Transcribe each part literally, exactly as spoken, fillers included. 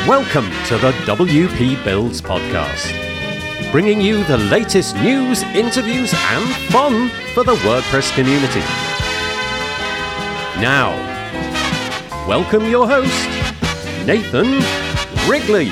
Welcome to the W P Builds podcast, bringing you the latest news, interviews and fun for the WordPress community. Now, welcome your host, Nathan Wrigley.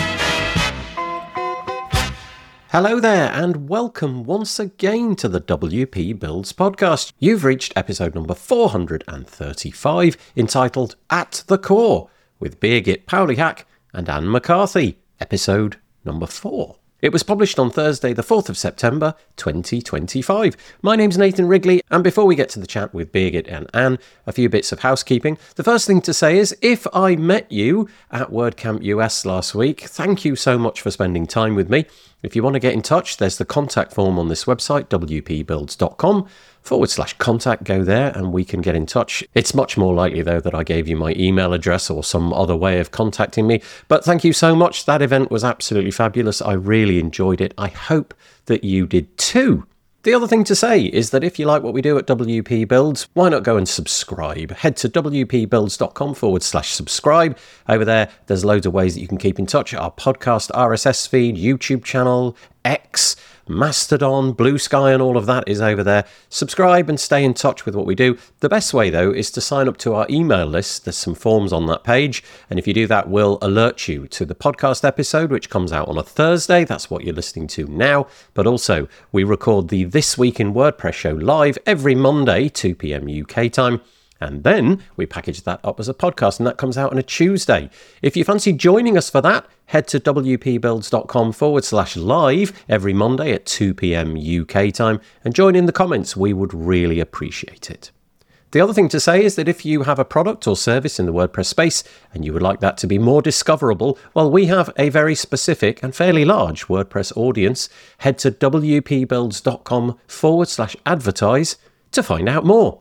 Hello there and welcome once again to the W P Builds podcast. You've reached episode number four hundred thirty-five, entitled At the Core, with Birgit Pauliak and Anne McCarthy, episode number four. It was published on Thursday, the fourth of September, twenty twenty-five. My name's Nathan Wrigley, and before we get to the chat with Birgit and Anne, a few bits of housekeeping. The first thing to say is, if I met you at WordCamp U S last week, thank you so much for spending time with me. If you want to get in touch, there's the contact form on this website, wpbuilds.com forward slash contact. Go there and we can get in touch. It's much more likely, though, that I gave you my email address or some other way of contacting me. But thank you so much. That event was absolutely fabulous. I really enjoyed it. I hope that you did too. The other thing to say is that if you like what we do at W P Builds, why not go and subscribe? Head to wpbuilds.com forward slash subscribe. Over there, there's loads of ways that you can keep in touch. Our podcast R S S feed, YouTube channel, X, Mastodon, Blue Sky and all of that is over there. Subscribe and stay in touch with what we do. The best way, though, is to sign up to our email list. There's some forms on that page. And if you do that, we'll alert you to the podcast episode, which comes out on a Thursday. That's what you're listening to now. But also, we record the This Week in WordPress show live every Monday, two p.m. U K time. And then we package that up as a podcast, and that comes out on a Tuesday. If you fancy joining us for that, head to wpbuilds.com forward slash live every Monday at two p.m. U K time and join in the comments. We would really appreciate it. The other thing to say is that if you have a product or service in the WordPress space and you would like that to be more discoverable, well, we have a very specific and fairly large WordPress audience. Head to wpbuilds.com forward slash advertise to find out more.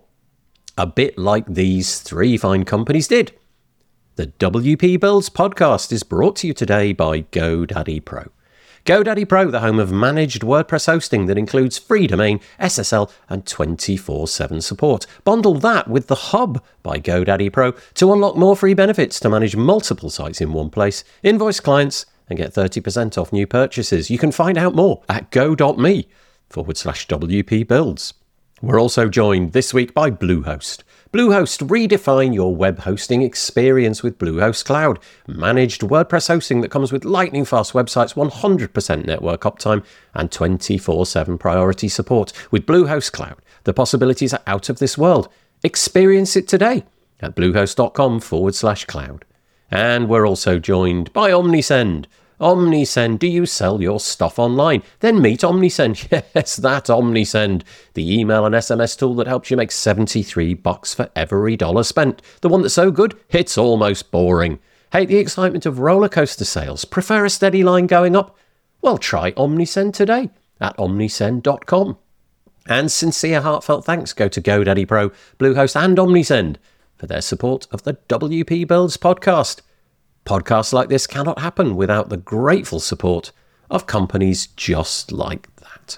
A bit like these three fine companies did. The W P Builds podcast is brought to you today by GoDaddy Pro. GoDaddy Pro, the home of managed WordPress hosting that includes free domain, S S L, and twenty-four seven support. Bundle that with the Hub by GoDaddy Pro to unlock more free benefits to manage multiple sites in one place, invoice clients, and get thirty percent off new purchases. You can find out more at go.me forward slash WP Builds. We're also joined this week by Bluehost. Bluehost, redefine your web hosting experience with Bluehost Cloud. Managed WordPress hosting that comes with lightning-fast websites, one hundred percent network uptime, and twenty-four seven priority support. With Bluehost Cloud, the possibilities are out of this world. Experience it today at bluehost.com forward slash cloud. And we're also joined by Omnisend. Omnisend, do you sell your stuff online? Then meet Omnisend. Yes, that Omnisend, the email and S M S tool that helps you make seventy-three bucks for every dollar spent. The one that's so good, it's almost boring. Hate the excitement of roller coaster sales? Prefer a steady line going up? Well, try Omnisend today at omnisend dot com. And sincere heartfelt thanks go to GoDaddy Pro, Bluehost and Omnisend for their support of the W P Builds podcast. Podcasts like this cannot happen without the grateful support of companies just like that.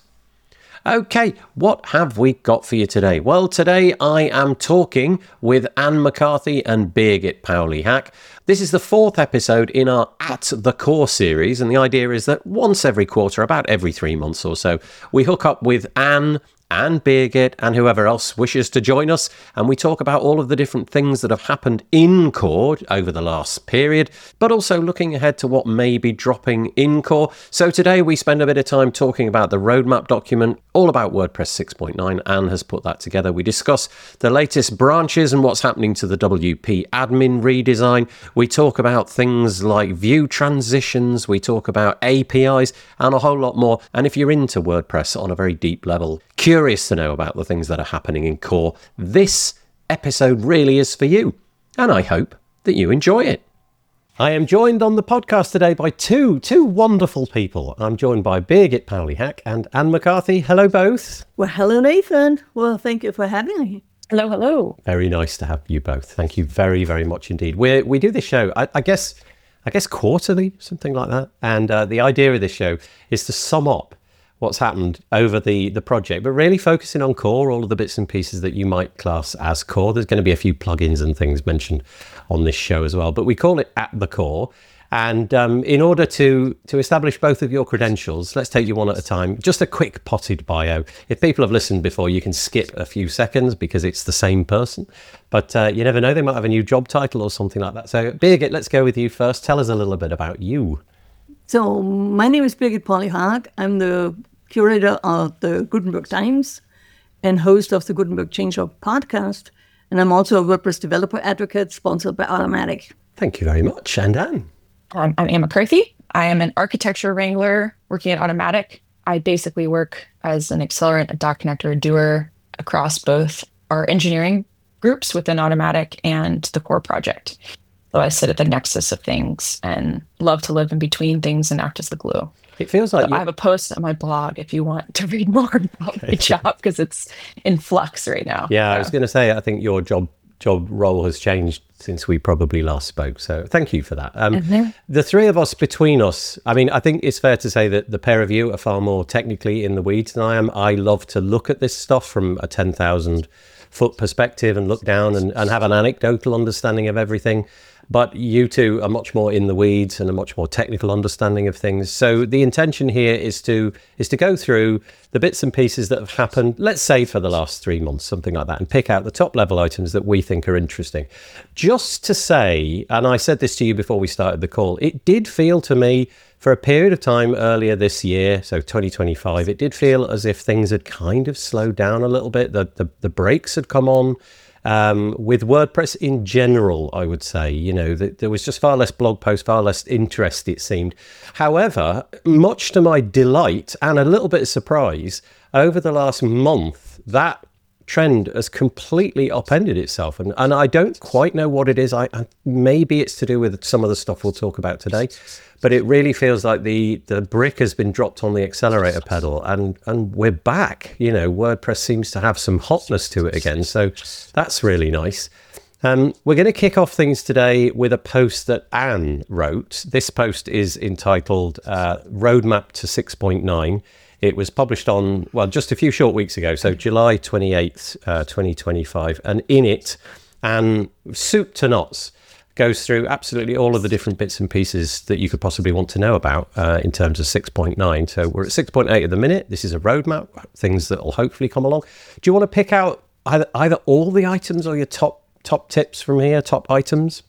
Okay, what have we got for you today? Well, today I am talking with Anne McCarthy and Birgit Pauliak. This is the fourth episode in our At the Core series, and the idea is that once every quarter, about every three months or so, we hook up with Anne and Birgit and whoever else wishes to join us, and we talk about all of the different things that have happened in Core over the last period, but also looking ahead to what may be dropping in Core. So today we spend a bit of time talking about the roadmap document, all about WordPress six point nine. Anne has put that together. We discuss the latest branches and what's happening to the W P admin redesign. We talk about things like view transitions. We talk about A P Is and a whole lot more. And if you're into WordPress on a very deep level, curious to know about the things that are happening in Core, this episode really is for you. And I hope that you enjoy it. I am joined on the podcast today by two, two wonderful people. I'm joined by Birgit Pauliak and Anne McCarthy. Hello, both. Well, hello, Nathan. Well, thank you for having me. Hello, hello. Very nice to have you both. Thank you very, very much indeed. We we do this show, I, I guess, I guess quarterly, something like that. And uh, the idea of this show is to sum up what's happened over the, the project, but really focusing on Core, all of the bits and pieces that you might class as Core. There's going to be a few plugins and things mentioned on this show as well, but we call it At the Core. And um, in order to, to establish both of your credentials, let's take you one at a time. Just a quick potted bio. If people have listened before, you can skip a few seconds because it's the same person. But uh, you never know, they might have a new job title or something like that. So Birgit, let's go with you first. Tell us a little bit about you. So my name is Birgit Pauli-Haag. I'm the curator of the Gutenberg Times and host of the Gutenberg Changelog podcast. And I'm also a WordPress developer advocate sponsored by Automattic. Thank you very much. And Anne? Um, I'm Anne McCarthy. I am an architecture wrangler working at Automattic. I basically work as an accelerant, a dot connector, a doer across both our engineering groups within Automattic and the core project. So I sit at the nexus of things and love to live in between things and act as the glue. It feels like so I have a post on my blog if you want to read more about my job because it's in flux right now. Yeah, I was going to say, I think your job job role has changed since we probably last spoke. So thank you for that. Um, mm-hmm. The three of us between us, I mean, I think it's fair to say that the pair of you are far more technically in the weeds than I am. I love to look at this stuff from a ten thousand foot perspective and look down and, and have an anecdotal understanding of everything. But you two are much more in the weeds and a much more technical understanding of things. So the intention here is to is to go through the bits and pieces that have happened, let's say for the last three months, something like that, and pick out the top level items that we think are interesting. Just to say, and I said this to you before we started the call, it did feel to me for a period of time earlier this year, so twenty twenty-five, it did feel as if things had kind of slowed down a little bit. The, the, the brakes had come on. Um, with WordPress in general, I would say, you know, that there was just far less blog posts, far less interest, it seemed. However, much to my delight and a little bit of surprise, over the last month, that trend has completely upended itself. And, and I don't quite know what it is. I, I maybe it's to do with some of the stuff we'll talk about today. But it really feels like the, the brick has been dropped on the accelerator pedal and, and we're back. You know, WordPress seems to have some hotness to it again. So that's really nice. Um, we're going to kick off things today with a post that Anne wrote. This post is entitled uh, Roadmap to six point nine. It was published on, well, just a few short weeks ago. So July twenty-eighth, uh, twenty twenty-five. And in it, Anne, soup to nuts, goes through absolutely all of the different bits and pieces that you could possibly want to know about uh, in terms of six point nine. So we're at six point eight at the minute. This is a roadmap, things that will hopefully come along. Do you want to pick out either, either all the items or your top top tips from here, top items?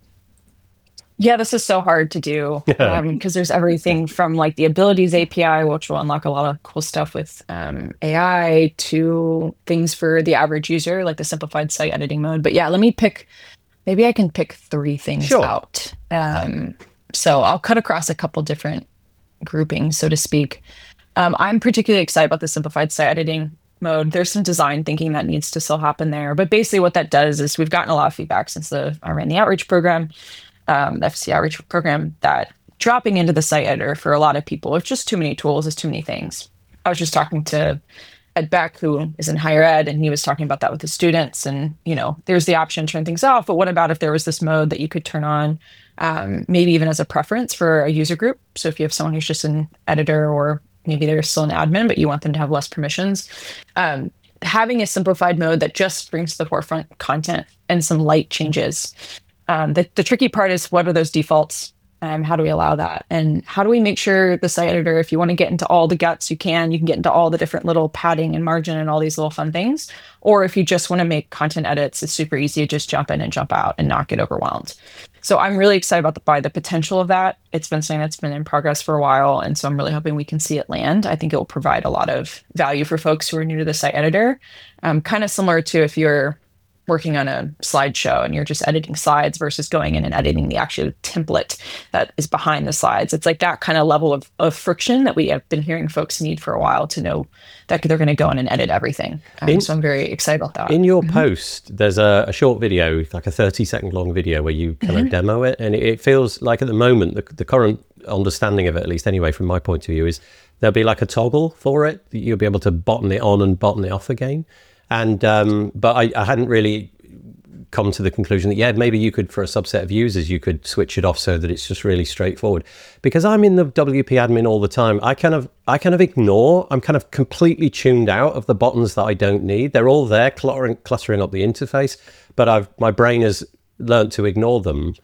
Yeah, this is so hard to do because um, there's everything from like the abilities A P I, which will unlock a lot of cool stuff with um, A I, to things for the average user, like the simplified site editing mode. But yeah, let me pick Maybe I can pick three things sure. out. Um, so I'll cut across a couple different groupings, so to speak. Um, I'm particularly excited about the simplified site editing mode. There's some design thinking that needs to still happen there. But basically what that does is we've gotten a lot of feedback since the I ran the outreach program, um, the F C outreach program, that dropping into the site editor for a lot of people, it's just too many tools, it's too many things. I was just talking to Ed Beck, who is in higher ed, and he was talking about that with the students. And, you know, there's the option to turn things off, but what about if there was this mode that you could turn on, um, maybe even as a preference for a user group? So if you have someone who's just an editor, or maybe they're still an admin, but you want them to have less permissions, um, having a simplified mode that just brings to the forefront content and some light changes. Um, the, the tricky part is, what are those defaults? Um, how do we allow that? And how do we make sure the site editor, if you want to get into all the guts, you can, you can get into all the different little padding and margin and all these little fun things. Or if you just want to make content edits, it's super easy to just jump in and jump out and not get overwhelmed. So I'm really excited about the, by the potential of that. It's been something that's been in progress for a while. And so I'm really hoping we can see it land. I think it will provide a lot of value for folks who are new to the site editor. Um, kind of similar to if you're working on a slideshow and you're just editing slides versus going in and editing the actual template that is behind the slides. It's like that kind of level of, of friction that we have been hearing folks need for a while to know that they're going to go in and edit everything. Um, in, so I'm very excited about that. In your mm-hmm. post, there's a, a short video, like a thirty second long video where you kind mm-hmm. of demo it. And it, it feels like at the moment, the, the current understanding of it, at least anyway, from my point of view, is there'll be like a toggle for it. You'll be able to button it on and button it off again. And um, but I, I hadn't really come to the conclusion that, yeah, maybe you could, for a subset of users, you could switch it off so that it's just really straightforward. Because I'm in the W P admin all the time, I kind of I kind of ignore, I'm kind of completely tuned out of the buttons that I don't need. They're all there cluttering, cluttering up the interface, but I've my brain has learned to ignore them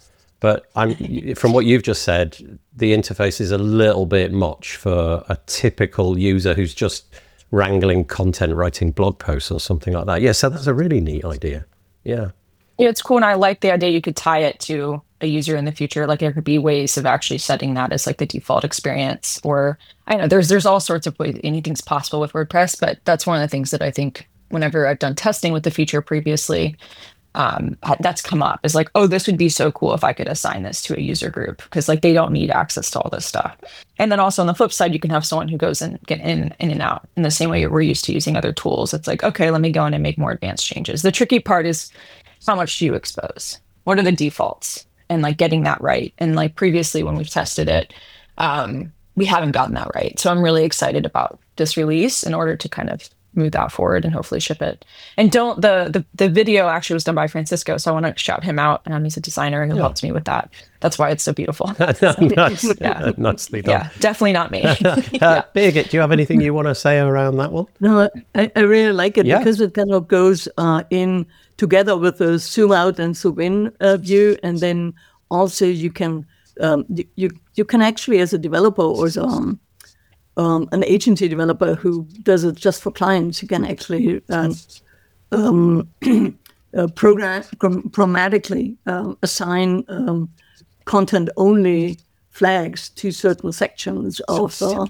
But I'm from what you've just said, the interface is a little bit much for a typical user who's just wrangling content, writing blog posts or something like that. Yeah, so that's a really neat idea. Yeah. Yeah, it's cool. And I like the idea you could tie it to a user in the future. Like there could be ways of actually setting that as like the default experience, or I know there's there's all sorts of ways, anything's possible with WordPress, but that's one of the things that I think whenever I've done testing with the feature previously, um, that's come up is like, oh, this would be so cool if I could assign this to a user group, because like they don't need access to all this stuff. And then also on the flip side, you can have someone who goes and get in, in and out in the same way we're used to using other tools. It's like, okay, let me go in and make more advanced changes. The tricky part is how much do you expose? What are the defaults? And like getting that right. And like previously when we've tested it, um, we haven't gotten that right. So I'm really excited about this release in order to kind of move that forward and hopefully ship it. And don't, the the, the video actually was done by Francisco. So I want to shout him out. Um, he's a designer who yeah. helped me with that. That's why it's so beautiful. Nice. yeah. Nicely done. Yeah, definitely not me. uh, yeah. Birgit, do you have anything you want to say around that one? No, I, I really like it yeah. because it kind of goes uh, in together with the zoom out and zoom in uh, view, and then also you can um, you you can actually, as a developer or as um, um, an agency developer who does it just for clients, you can actually uh, um, uh, program programmatically uh, assign um, content only flags to certain sections of uh,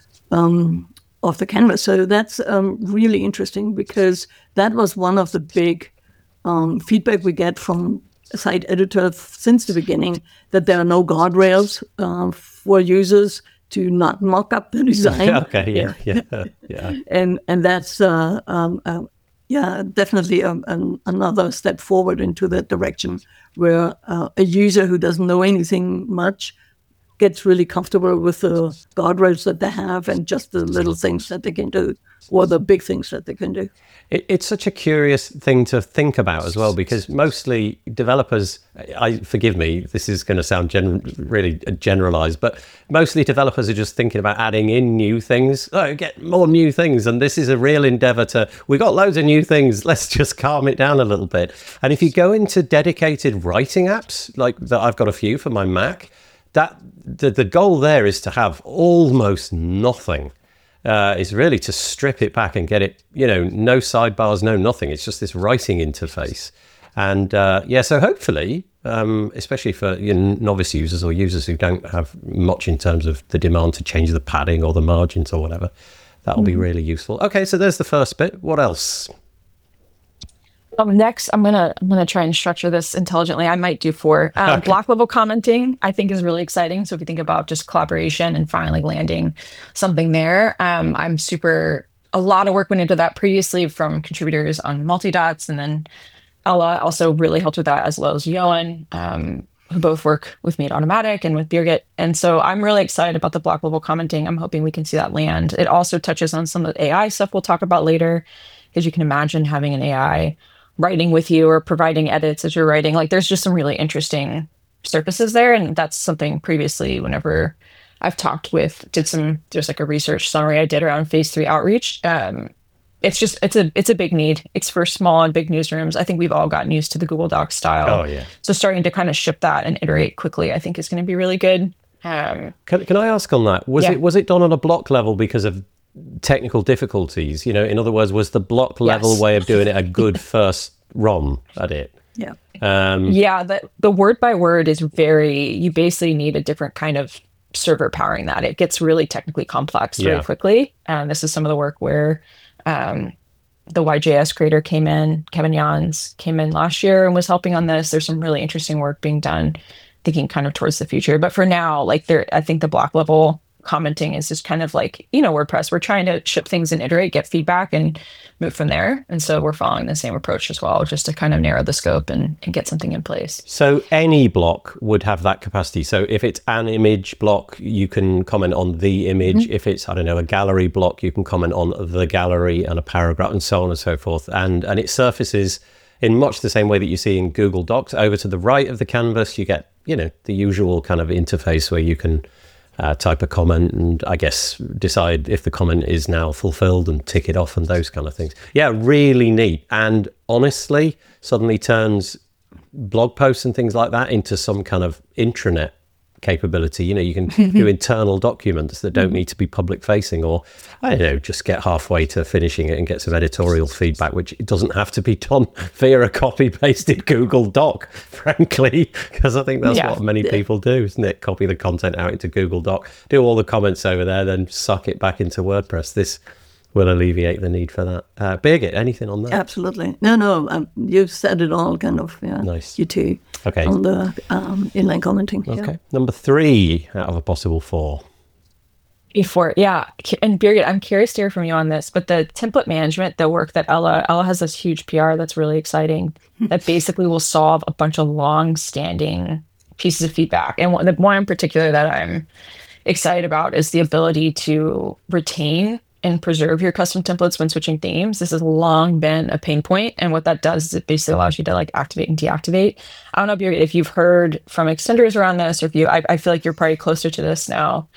um, of the canvas. So that's um, really interesting, because that was one of the big Um, feedback we get from site editors since the beginning, that there are no guardrails uh, for users to not mock up the design. okay, yeah, yeah, yeah. And and that's uh, um, uh, yeah definitely um, an, another step forward into that direction, where uh, a user who doesn't know anything much gets really comfortable with the guardrails that they have and just the little things that they can do, or the big things that they can do. It, it's such a curious thing to think about as well, because mostly developers, I forgive me, this is going to sound gen, really generalized, but mostly developers are just thinking about adding in new things. Oh, get more new things. And this is a real endeavor to, we got loads of new things, let's just calm it down a little bit. And if you go into dedicated writing apps, like that, I've got a few for my Mac, that the, the goal there is to have almost nothing. Uh, is really to strip it back and get it, you know, no sidebars, no nothing. It's just this writing interface. And uh, yeah, so hopefully, um, especially for you know, novice users or users who don't have much in terms of the demand to change the padding or the margins or whatever, that'll mm-hmm. be really useful. Okay, so there's the first bit. What else? Um, next, I'm gonna I'm gonna try and structure this intelligently. I might do four. Um, okay. Block level commenting, I think, is really exciting. So if you think about just collaboration and finally landing something there, um, I'm super. A lot of work went into that previously from contributors on Multidots, and then Ella also really helped with that, as well as Johan, um, who both work with me at Automattic and with Birgit. And so I'm really excited about the block level commenting. I'm hoping we can see that land. It also touches on some of the A I stuff we'll talk about later, because you can imagine having an A I writing with you or providing edits as you're writing. Like there's just some really interesting surfaces there. And that's something previously, whenever I've talked with, did some, there's like a research summary I did around phase three outreach. Um, it's just, it's a, it's a big need. It's for small and big newsrooms. I think we've all gotten used to the Google Docs style. Oh yeah. So starting to kind of ship that and iterate quickly, I think is going to be really good. Um, can, can I ask on that? Was yeah. it, was it done on a block level because of technical difficulties? You know, in other words, was the block level yes. way of doing it a good first run at it? Yeah. Um, yeah, the, the word by word is very, you basically need a different kind of server powering that. It gets really technically complex very yeah. quickly. And this is some of the work where um, the Y J S creator came in, Kevin Jans came in last year and was helping on this. There's some really interesting work being done, thinking kind of towards the future. But for now, like there, I think the block level commenting is just kind of like, you know, WordPress, we're trying to ship things and iterate, get feedback and move from there. And so we're following the same approach as well, just to kind of narrow the scope and, and get something in place. So any block would have that capacity. So if it's an image block, you can comment on the image. Mm-hmm. If it's, I don't know, a gallery block, you can comment on the gallery and a paragraph and so on and so forth. And, and it surfaces in much the same way that you see in Google Docs. Over to the right of the canvas, you get, you know, the usual kind of interface where you can Uh, type a comment and I guess decide if the comment is now fulfilled and tick it off and those kind of things. Yeah, really neat. And honestly, suddenly turns blog posts and things like that into some kind of intranet capability. You know, you can do internal documents that don't need to be public facing, or I don't know, just get halfway to finishing it and get some editorial feedback, which it doesn't have to be done via a copy pasted Google Doc, frankly, because I think that's yeah. what many people do, isn't it? Copy the content out into Google Doc, do all the comments over there, then suck it back into WordPress. This will alleviate the need for that. Uh, Birgit, anything on that? Absolutely. No, no, um, you've said it all, kind of. Yeah. Nice. You too. Okay. On the um, inline commenting. Okay. Yeah. Number three out of a possible four. Before, yeah. And Birgit, I'm curious to hear from you on this, but the template management, the work that Ella, Ella has this huge P R that's really exciting that basically will solve a bunch of long-standing pieces of feedback. And one, the one in particular that I'm excited about is the ability to retain and preserve your custom templates when switching themes. This has long been a pain point, and what that does is it basically allows you to like activate and deactivate. I don't know if, you're, if you've heard from extenders around this, or if you, I, I feel like you're probably closer to this now,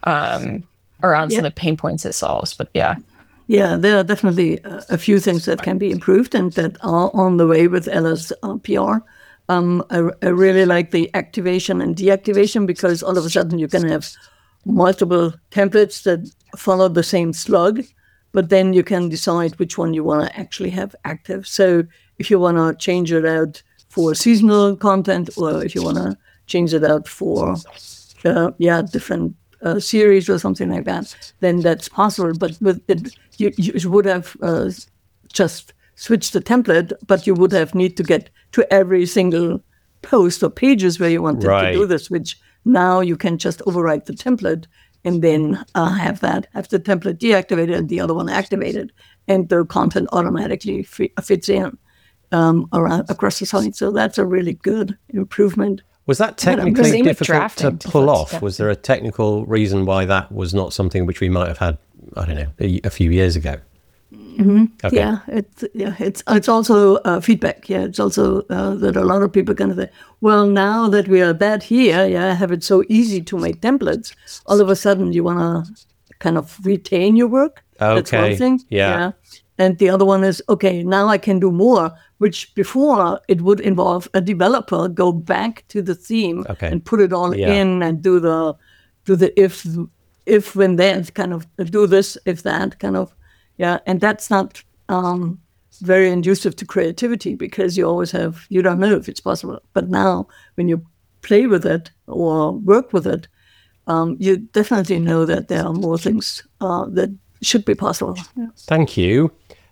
um, around yeah. some of the pain points it solves. But yeah, yeah, there are definitely a, a few things that can be improved and that are on the way with Ella's uh, P R. Um, I, I really like the activation and deactivation, because all of a sudden you can have multiple templates that follow the same slug, but then you can decide which one you want to actually have active. So if you want to change it out for seasonal content, or if you want to change it out for uh, yeah different uh, series or something like that, then that's possible. But with it, you, you would have uh, just switched the template, but you would have need to get to every single post or pages where you wanted right. to do the switch. Now you can just overwrite the template and then uh, have that, have the template deactivated and the other one activated, and the content automatically f- fits in um, around across the site. So that's a really good improvement. Was that technically difficult to pull off? Was there a technical reason why that was not something which we might have had, I don't know, a, a few years ago? Mm-hmm. Okay. Yeah, it's yeah, it's it's also uh, feedback. Yeah, it's also uh, that a lot of people kind of say, well, now that we are that here, yeah, have it so easy to make templates. All of a sudden, you want to kind of retain your work. Okay. That's one thing. Yeah. yeah. And the other one is, okay, now I can do more, which before it would involve a developer go back to the theme okay. and put it all yeah. in and do the do the if if when then kind of do this if that kind of. Yeah, and that's not um, very conducive to creativity, because you always have, you don't know if it's possible. But now when you play with it or work with it, um, you definitely know that there are more things uh, that should be possible. Yeah. Thank you.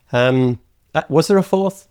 Um, uh, was there a fourth?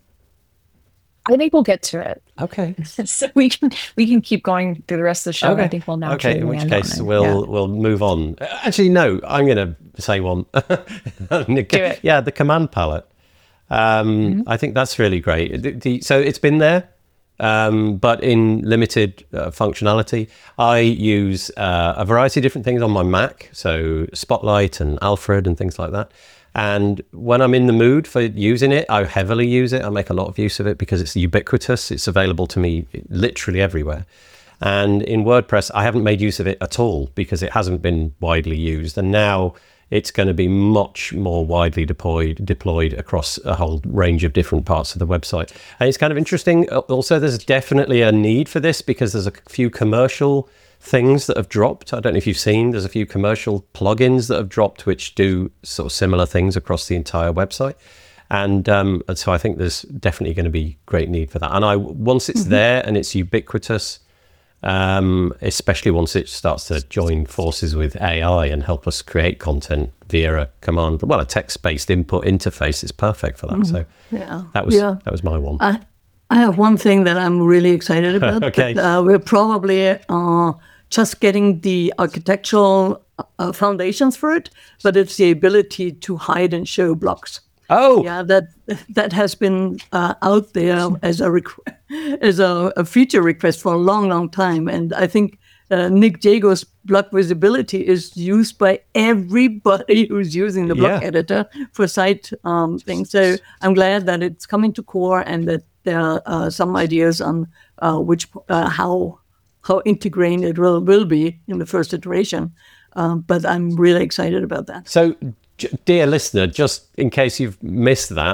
I think we'll get to it. Okay. So we can we can keep going through the rest of the show. Okay. I think we'll now. Okay, in which case we'll yeah. we'll move on. Actually, no, I'm going to say one. Do it. Yeah, the command palette. Um, mm-hmm. I think that's really great. The, the, so it's been there, um, but in limited uh, functionality. I use uh, a variety of different things on my Mac, so Spotlight and Alfred and things like that. And when I'm in the mood for using it, I heavily use it. I make a lot of use of it because it's ubiquitous. It's available to me literally everywhere. And in WordPress, I haven't made use of it at all because it hasn't been widely used. And now it's going to be much more widely deployed deployed across a whole range of different parts of the website. And it's kind of interesting. Also, there's definitely a need for this because there's a few commercial things that have dropped. I don't know if you've seen, there's a few commercial plugins that have dropped which do sort of similar things across the entire website. And, um, and so I think there's definitely going to be great need for that. And I once it's mm-hmm. there and it's ubiquitous, um, especially once it starts to join forces with A I and help us create content via a command, well, a text-based input interface is perfect for that. Mm-hmm. So yeah. that was yeah. that was my one. I, I have one thing that I'm really excited about. okay. But, uh, we're probably uh, just getting the architectural uh, foundations for it, but it's the ability to hide and show blocks. Oh, yeah, that that has been uh, out there as a requ- as a, a feature request for a long, long time, and I think uh, Nick Jago's block visibility is used by everybody who's using the block yeah. editor for site um, things. So I'm glad that it's coming to core and that there are uh, some ideas on uh, which uh, how how integrated it will, will be in the first iteration. Um, but I'm really excited about that. So, dear listener, just in case you've missed that,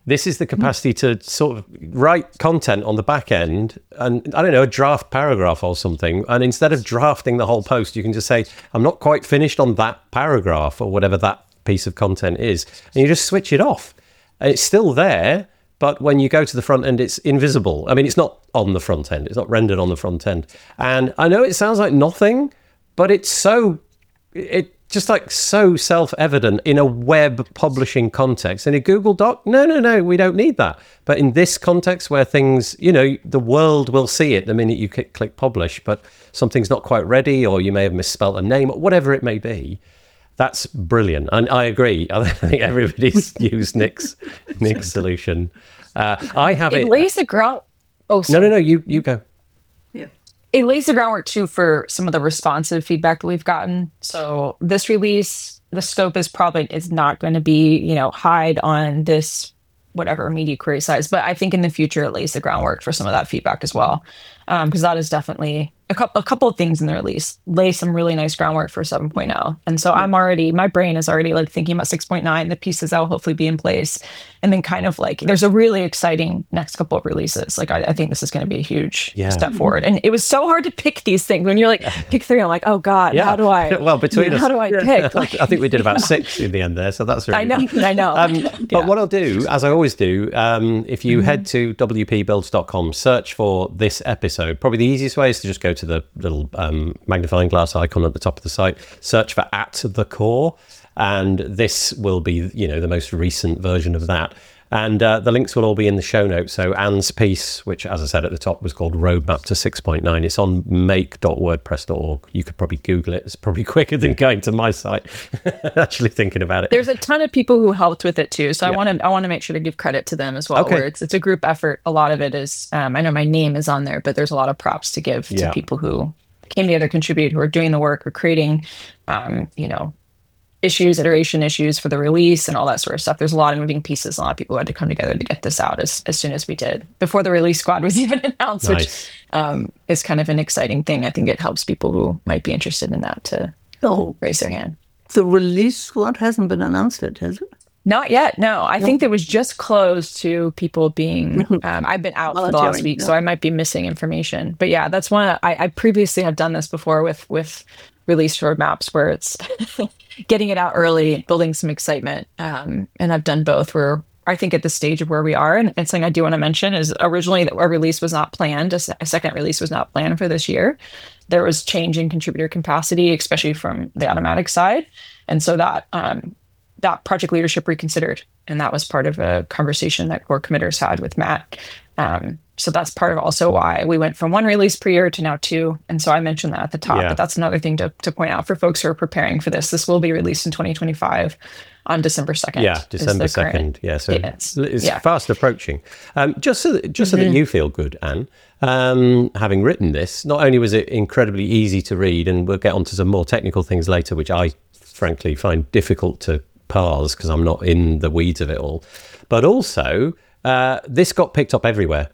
this is the capacity to sort of write content on the back end and, I don't know, a draft paragraph or something. And instead of drafting the whole post, you can just say, I'm not quite finished on that paragraph or whatever that piece of content is. And you just switch it off. And it's still there, but when you go to the front end, it's invisible. I mean, it's not on the front end. It's not rendered on the front end. And I know it sounds like nothing, but it's so... it. Just like so self-evident in a web publishing context. In a Google Doc, no, no, no, we don't need that. But in this context where things, you know, the world will see it the minute you click, click publish, but something's not quite ready, or you may have misspelled a name, or whatever it may be, that's brilliant. And I agree. I think everybody's used Nick's Nick's solution. Uh, I have it. It lays the ground. Oh, no, no, no. You you go. Yeah. It lays the groundwork too for some of the responsive feedback that we've gotten. So this release, the scope is probably is not going to be, you know, hide on this whatever media query size, but I think in the future it lays the groundwork for some of that feedback as well, because um, that is definitely a couple a couple of things in the release lay some really nice groundwork for seven point oh. And so I'm already my brain is already like thinking about six point nine, the pieces that will hopefully be in place, and then kind of like there's a really exciting next couple of releases. Like I, I think this is going to be a huge yeah. step forward, and it was so hard to pick these things when you're like pick three. I'm like, oh god, yeah. how do I? Well, between us, how do I pick? Like, I think we did about six in the end there, so that's really I know, good. I know. Um, but yeah. what I'll do, as I always do, um, if you mm-hmm. head to w p builds dot com, search for this episode. Probably the easiest way is to just go to the little um, magnifying glass icon at the top of the site, search for At the Core, and this will be, you know, the most recent version of that. And uh, the links will all be in the show notes. So Anne's piece, which, as I said at the top, was called Roadmap to six point nine. It's on make dot wordpress dot org. You could probably Google it. It's probably quicker than going to my site, actually thinking about it. There's a ton of people who helped with it too. So yeah. I want to I want to make sure to give credit to them as well. Okay. Where it's, it's a group effort. A lot of it is, um, I know my name is on there, but there's a lot of props to give yeah. to people who came together, contributed, who are doing the work, or creating, um, you know, issues, iteration issues for the release and all that sort of stuff. There's a lot of moving pieces. A lot of people had to come together to get this out as, as soon as we did, before the release squad was even announced, nice. which um, is kind of an exciting thing. I think it helps people who might be interested in that to oh, raise their hand. The release squad hasn't been announced yet, has it? Not yet, no. I no. think it was just closed to people being, um, I've been out for the last week, yeah. so I might be missing information. But yeah, that's one, I, I previously have done this before with, with release roadmaps where it's getting it out early, building some excitement. Um, and I've done both where I think at the stage of where we are, and, and something I do want to mention is originally a release was not planned, a, a second release was not planned for this year. There was change in contributor capacity, especially from the Automattic side. And so that, um, that project leadership reconsidered. And that was part of a conversation that core committers had with Matt. Um, so that's part of also why we went from one release per year to now two. And so I mentioned that at the top, yeah. but that's another thing to, to point out for folks who are preparing for this. This will be released in twenty twenty-five on December second. Yeah, December second. Yeah, so it's, it's yeah. fast approaching. Um, just so that, just mm-hmm. so that you feel good, Anne, um, having written this, not only was it incredibly easy to read, and we'll get onto some more technical things later, which I frankly find difficult to parse because I'm not in the weeds of it all, but also uh, this got picked up everywhere.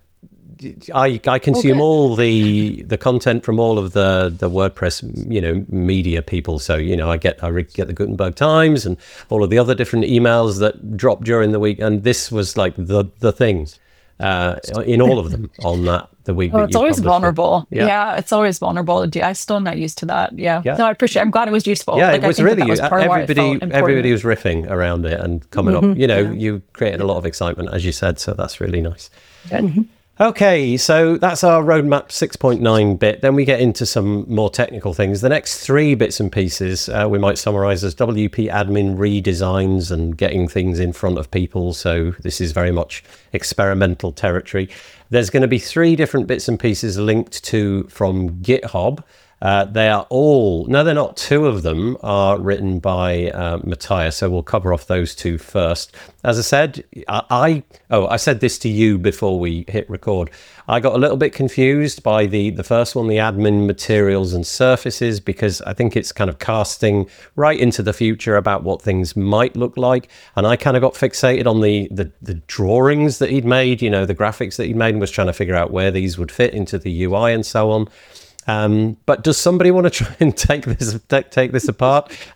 I, I consume okay. all the the content from all of the, the WordPress, you know, media people. So, you know, I get I get the Gutenberg Times and all of the other different emails that drop during the week. And this was like the the thing uh, in all of them on that the week. Oh, that it's always vulnerable. It. Yeah. yeah, it's always vulnerable to do. I'm still not used to that. Yeah. yeah. No, I appreciate it. I'm glad it was useful. Yeah, like, it was I think really, that, that was everybody, everybody was important. riffing around it and coming mm-hmm. up. You know, yeah. you created a lot of excitement, as you said. So that's really nice. Mm-hmm. Okay, so that's our roadmap six point nine bit. Then we get into some more technical things. The next three bits and pieces uh, we might summarize as W P admin redesigns and getting things in front of people. So this is very much experimental territory. There's going to be three different bits and pieces linked to from GitHub. Uh, they are all, no, they're not. Two of them are written by uh, Matthias, so we'll cover off those two first. As I said, I, I, oh, I said this to you before we hit record. I got a little bit confused by the, the first one, the admin materials and surfaces, because I think it's kind of casting right into the future about what things might look like. And I kind of got fixated on the, the, the drawings that he'd made, you know, the graphics that he'd made, and was trying to figure out where these would fit into the U I and so on. Um, but does somebody want to try and take this take, take this apart and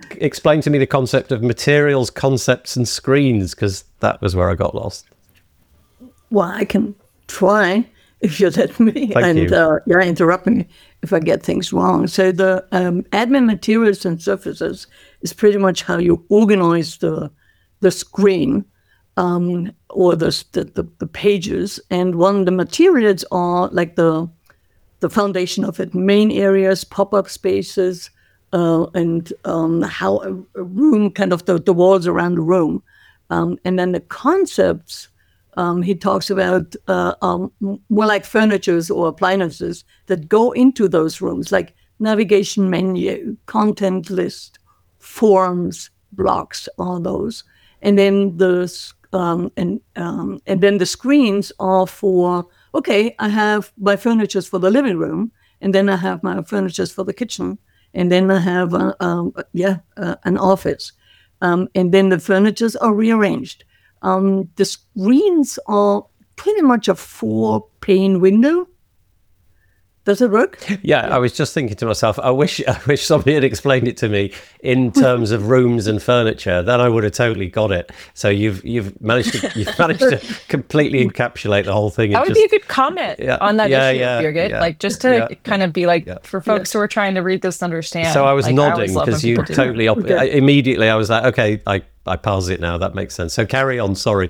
explain to me the concept of materials, concepts, and screens, because that was where I got lost. Well, I can try if you let me. Thank and you. Uh, yeah, interrupt me if I get things wrong. So the um, admin materials and surfaces is pretty much how you organize the the screen um, or the, the the pages. And one the materials are like the the foundation of it: main areas, pop-up spaces, uh, and um, how a, a room, kind of the, the walls around the room, um, and then the concepts. Um, he talks about uh, um, more like furnitures or appliances that go into those rooms, like navigation menu, content list, forms, blocks, all those. And then the um, and um, and then the screens are for, okay, I have my furnitures for the living room, and then I have my furnitures for the kitchen, and then I have uh, um, yeah uh, an office, um, and then the furnitures are rearranged. Um, the screens are pretty much a four-pane window. Does it work? Yeah, yeah, I was just thinking to myself, I wish I wish somebody had explained it to me in terms of rooms and furniture. Then I would have totally got it. So you've you've managed to you've managed to completely encapsulate the whole thing. That would just, be a good comment yeah, on that yeah, issue, yeah, Birgit. yeah, like just to yeah, kind of be like yeah. for folks who are trying to read this and understand. So I was like, nodding because you people do totally op- Okay. I, immediately I was like, okay, I I parse it now. That makes sense. So carry on. Sorry.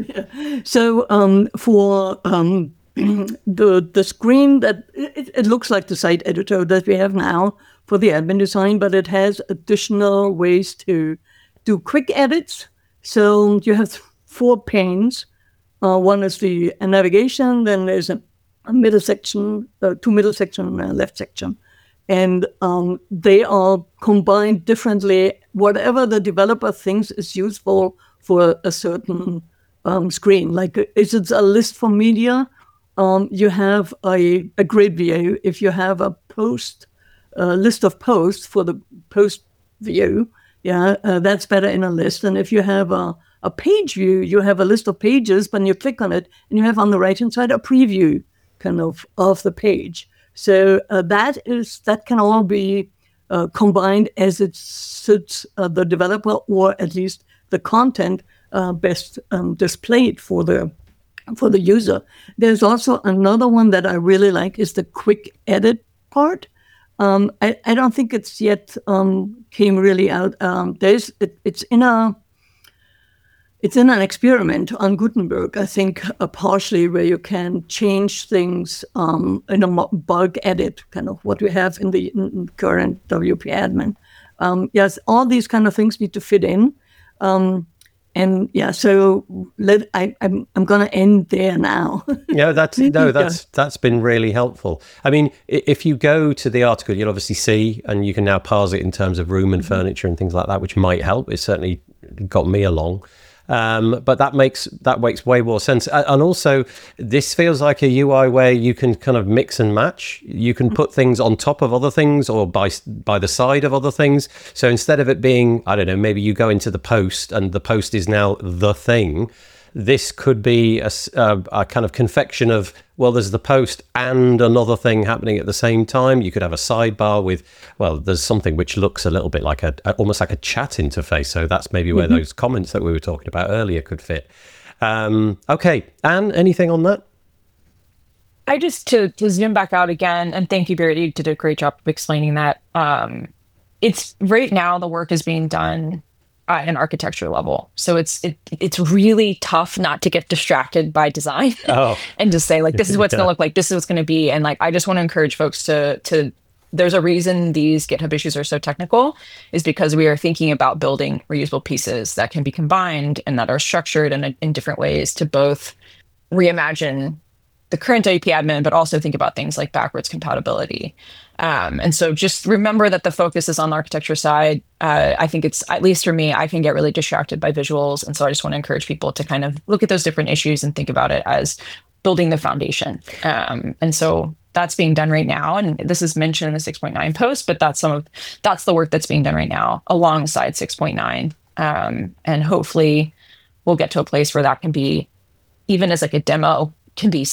So um, for um, the the screen that it, it looks like the site editor that we have now for the admin design, but it has additional ways to do quick edits. So you have four panes. Uh, one is the uh, navigation. Then there's a, a middle section, uh, two middle section, and a left section, and um, they are combined differently. Whatever the developer thinks is useful for a certain um, screen. Like, is it a list for media? Um, you have a, a grid view. If you have a post, a list of posts for the post view, yeah, uh, that's better in a list. And if you have a, a page view, you have a list of pages, but you click on it, and you have on the right-hand side a preview kind of of the page. So uh, that is that can all be uh, combined as it suits uh, the developer, or at least the content uh, best um, displayed for the for the user. There's also another one that I really like is the quick edit part. Um, I, I don't think it's yet um, came really out. Um, there's it, it's in a it's in an experiment on Gutenberg, I think, uh, partially where you can change things um, in a mo- bulk edit, kind of what we have in the in current W P admin. Um, yes, all these kind of things need to fit in. Um, And yeah, so let I, I'm I'm gonna end there now. Yeah, that's no, that's that's been really helpful. I mean, i- if you go to the article, you'll obviously see, and you can now parse it in terms of room and furniture and things like that, which might help. It's certainly got me along. Um, but that makes that makes way more sense. A- And also, this feels like a U I where you can kind of mix and match. You can put things on top of other things or by by the side of other things. So instead of it being, I don't know, maybe you go into the post and the post is now the thing. This could be a, s- a- a kind of confection of, well, there's the post and another thing happening at the same time. You could have a sidebar with, well, there's something which looks a little bit like a, a almost like a chat interface. So that's maybe where Mm-hmm. those comments that we were talking about earlier could fit. Um, okay, Anne, anything on that? I just to, to zoom back out again, and thank you, Barrett. You did a great job of explaining that. Um, it's right now the work is being done at an architecture level, so it's it, it's really tough not to get distracted by design Oh. and just say like, this is what's Yeah. going to look like, this is what's going to be, and like I just want to encourage folks to to. There's a reason these GitHub issues are so technical, is because we are thinking about building reusable pieces that can be combined and that are structured in, in different ways to both reimagine the current W P admin, but also think about things like backwards compatibility. Um, and so just remember that the focus is on the architecture side. Uh, I think it's, at least for me, I can get really distracted by visuals. And so I just want to encourage people to kind of look at those different issues and think about it as building the foundation. Um, and so that's being done right now. And this is mentioned in the six point nine post, but that's some of, that's the work that's being done right now alongside six point nine. Um, and hopefully we'll get to a place where that can be, even as like a demo, can be seen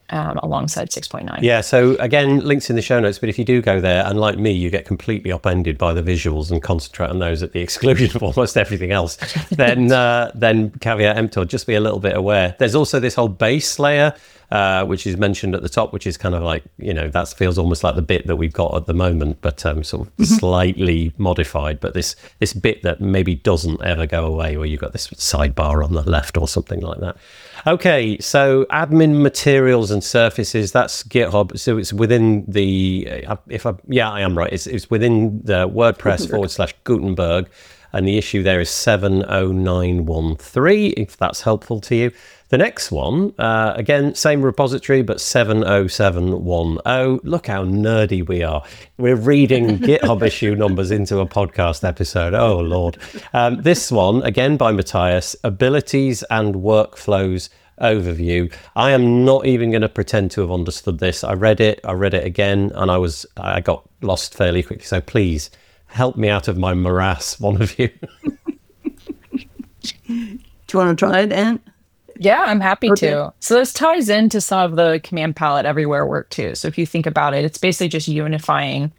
um, alongside six point nine. Yeah, so again, links in the show notes, but if you do go there, and like me, you get completely upended by the visuals and concentrate on those at the exclusion of almost everything else, then uh, then caveat emptor, just be a little bit aware. There's also this whole base layer, uh, which is mentioned at the top, which is kind of like, you know, that feels almost like the bit that we've got at the moment, but um, sort of mm-hmm. slightly modified. But this this bit that maybe doesn't ever go away, where you've got this sidebar on the left or something like that. Okay, so admin materials and surfaces, that's GitHub. So it's within the, if I, yeah, I am right. It's, it's within the WordPress forward slash Gutenberg. And the issue there is seven oh nine one three, if that's helpful to you. The next one, uh, again, same repository, but seven oh seven one oh. Look how nerdy we are. We're reading GitHub issue numbers into a podcast episode. Oh, Lord. Um, this one, again, by Matthias, Abilities and Workflows Overview. I am not even going to pretend to have understood this. I read it, I read it again, and I was I got lost fairly quickly. So please, help me out of my morass, one of you. Do you want to try it, Anne? Yeah, I'm happy okay. to. So this ties into some of the command palette everywhere work too. So if you think about it, it's basically just unifying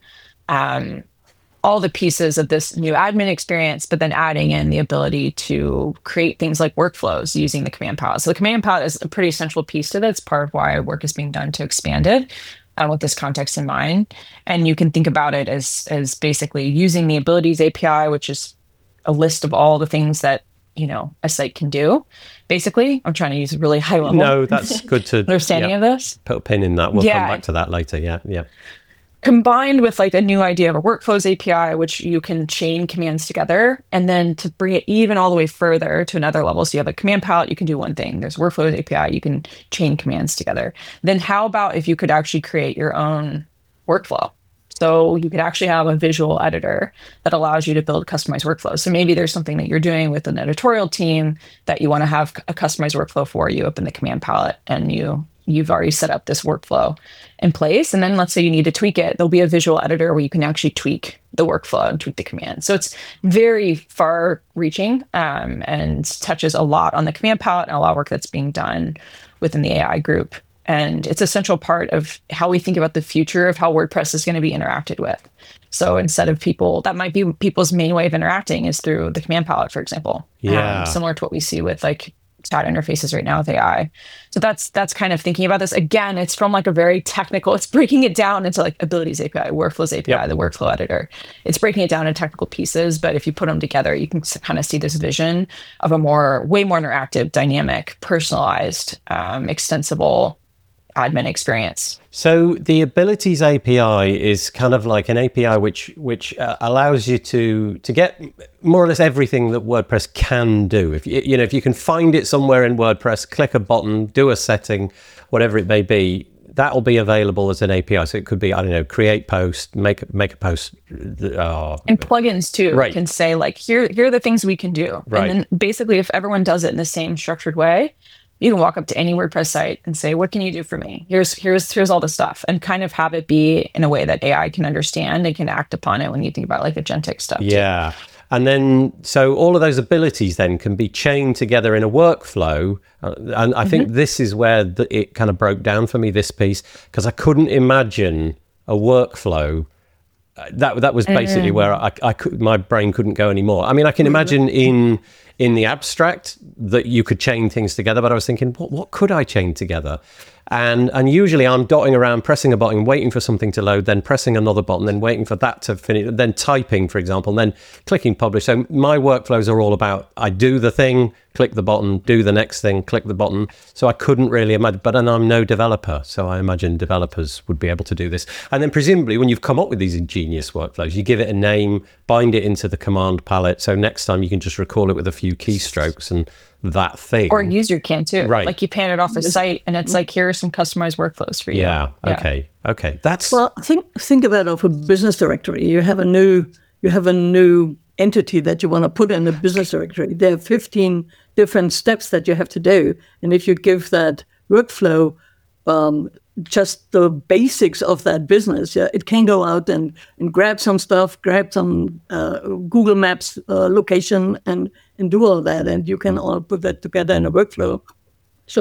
um, all the pieces of this new admin experience, but then adding in the ability to create things like workflows using the command palette. So the command palette is a pretty central piece to that. It's part of why work is being done to expand it. Uh, with this context in mind. And you can think about it as as basically using the Abilities A P I, which is a list of all the things that, you know, a site can do. Basically, I'm trying to use a really high level. No, that's good to understanding yeah, of this. Put a pin in that. We'll yeah. come back to that later. Yeah, yeah. Combined with like a new idea of a workflows A P I, which you can chain commands together, and then to bring it even all the way further to another level. So you have a command palette, you can do one thing. There's workflows A P I, you can chain commands together. Then how about if you could actually create your own workflow? So you could actually have a visual editor that allows you to build customized workflows. So maybe there's something that you're doing with an editorial team that you want to have a customized workflow for. You open the command palette and you you've already set up this workflow in place. And then let's say you need to tweak it. There'll be a visual editor where you can actually tweak the workflow and tweak the command. So it's very far reaching um, and touches a lot on the command palette and a lot of work that's being done within the A I group. And it's a central part of how we think about the future of how WordPress is going to be interacted with. So instead of people, that might be people's main way of interacting is through the command palette, for example. Yeah. Um, similar to what we see with like chat interfaces right now with A I. So that's that's kind of thinking about this. Again, it's from like a very technical, it's breaking it down into like Abilities A P I, Workflows A P I, yep. the workflow editor. It's breaking it down in technical pieces, but if you put them together, you can kind of see this vision of a more, way more interactive, dynamic, personalized, um, extensible admin experience. So the Abilities A P I is kind of like an A P I which which uh, allows you to to get more or less everything that WordPress can do. If you, you know, if you can find it somewhere in WordPress, click a button, do a setting, whatever it may be, that will be available as an A P I. So it could be, I don't know, create post, make make a post. Uh, and plugins too right. can say like, here, here are the things we can do. Right. And then basically if everyone does it in the same structured way, you can walk up to any WordPress site and say, what can you do for me? Here's here's here's all the stuff, and kind of have it be in a way that A I can understand and can act upon it when you think about like agentic stuff. Yeah. Too. And then, so all of those abilities then can be chained together in a workflow. Uh, and I mm-hmm. think this is where the, it kind of broke down for me, this piece, because I couldn't imagine a workflow. Uh, that that was basically mm. where I, I could, my brain couldn't go anymore. I mean, I can imagine in in the abstract that you could chain things together, but I was thinking, what what could I chain together? And and usually I'm dotting around, pressing a button, waiting for something to load, then pressing another button, then waiting for that to finish, then typing, for example, and then clicking publish. So my workflows are all about, I do the thing, click the button, do the next thing, click the button. So I couldn't really imagine, but then I'm no developer. So I imagine developers would be able to do this. And then presumably when you've come up with these ingenious workflows, you give it a name, bind it into the command palette. So next time you can just recall it with a few keystrokes and that thing. Or user can too. Right. Like you pan it off the site and it's like, here are some customized workflows for you. Yeah. Okay. Yeah. Okay. That's well. Think think about it of a business directory. You have a new you have a new entity that you want to put in the business directory. There are fifteen different steps that you have to do, and if you give that workflow um, just the basics of that business, yeah, it can go out and, and grab some stuff, grab some uh, Google Maps uh, location, and and do all that, and you can all put that together in a workflow. So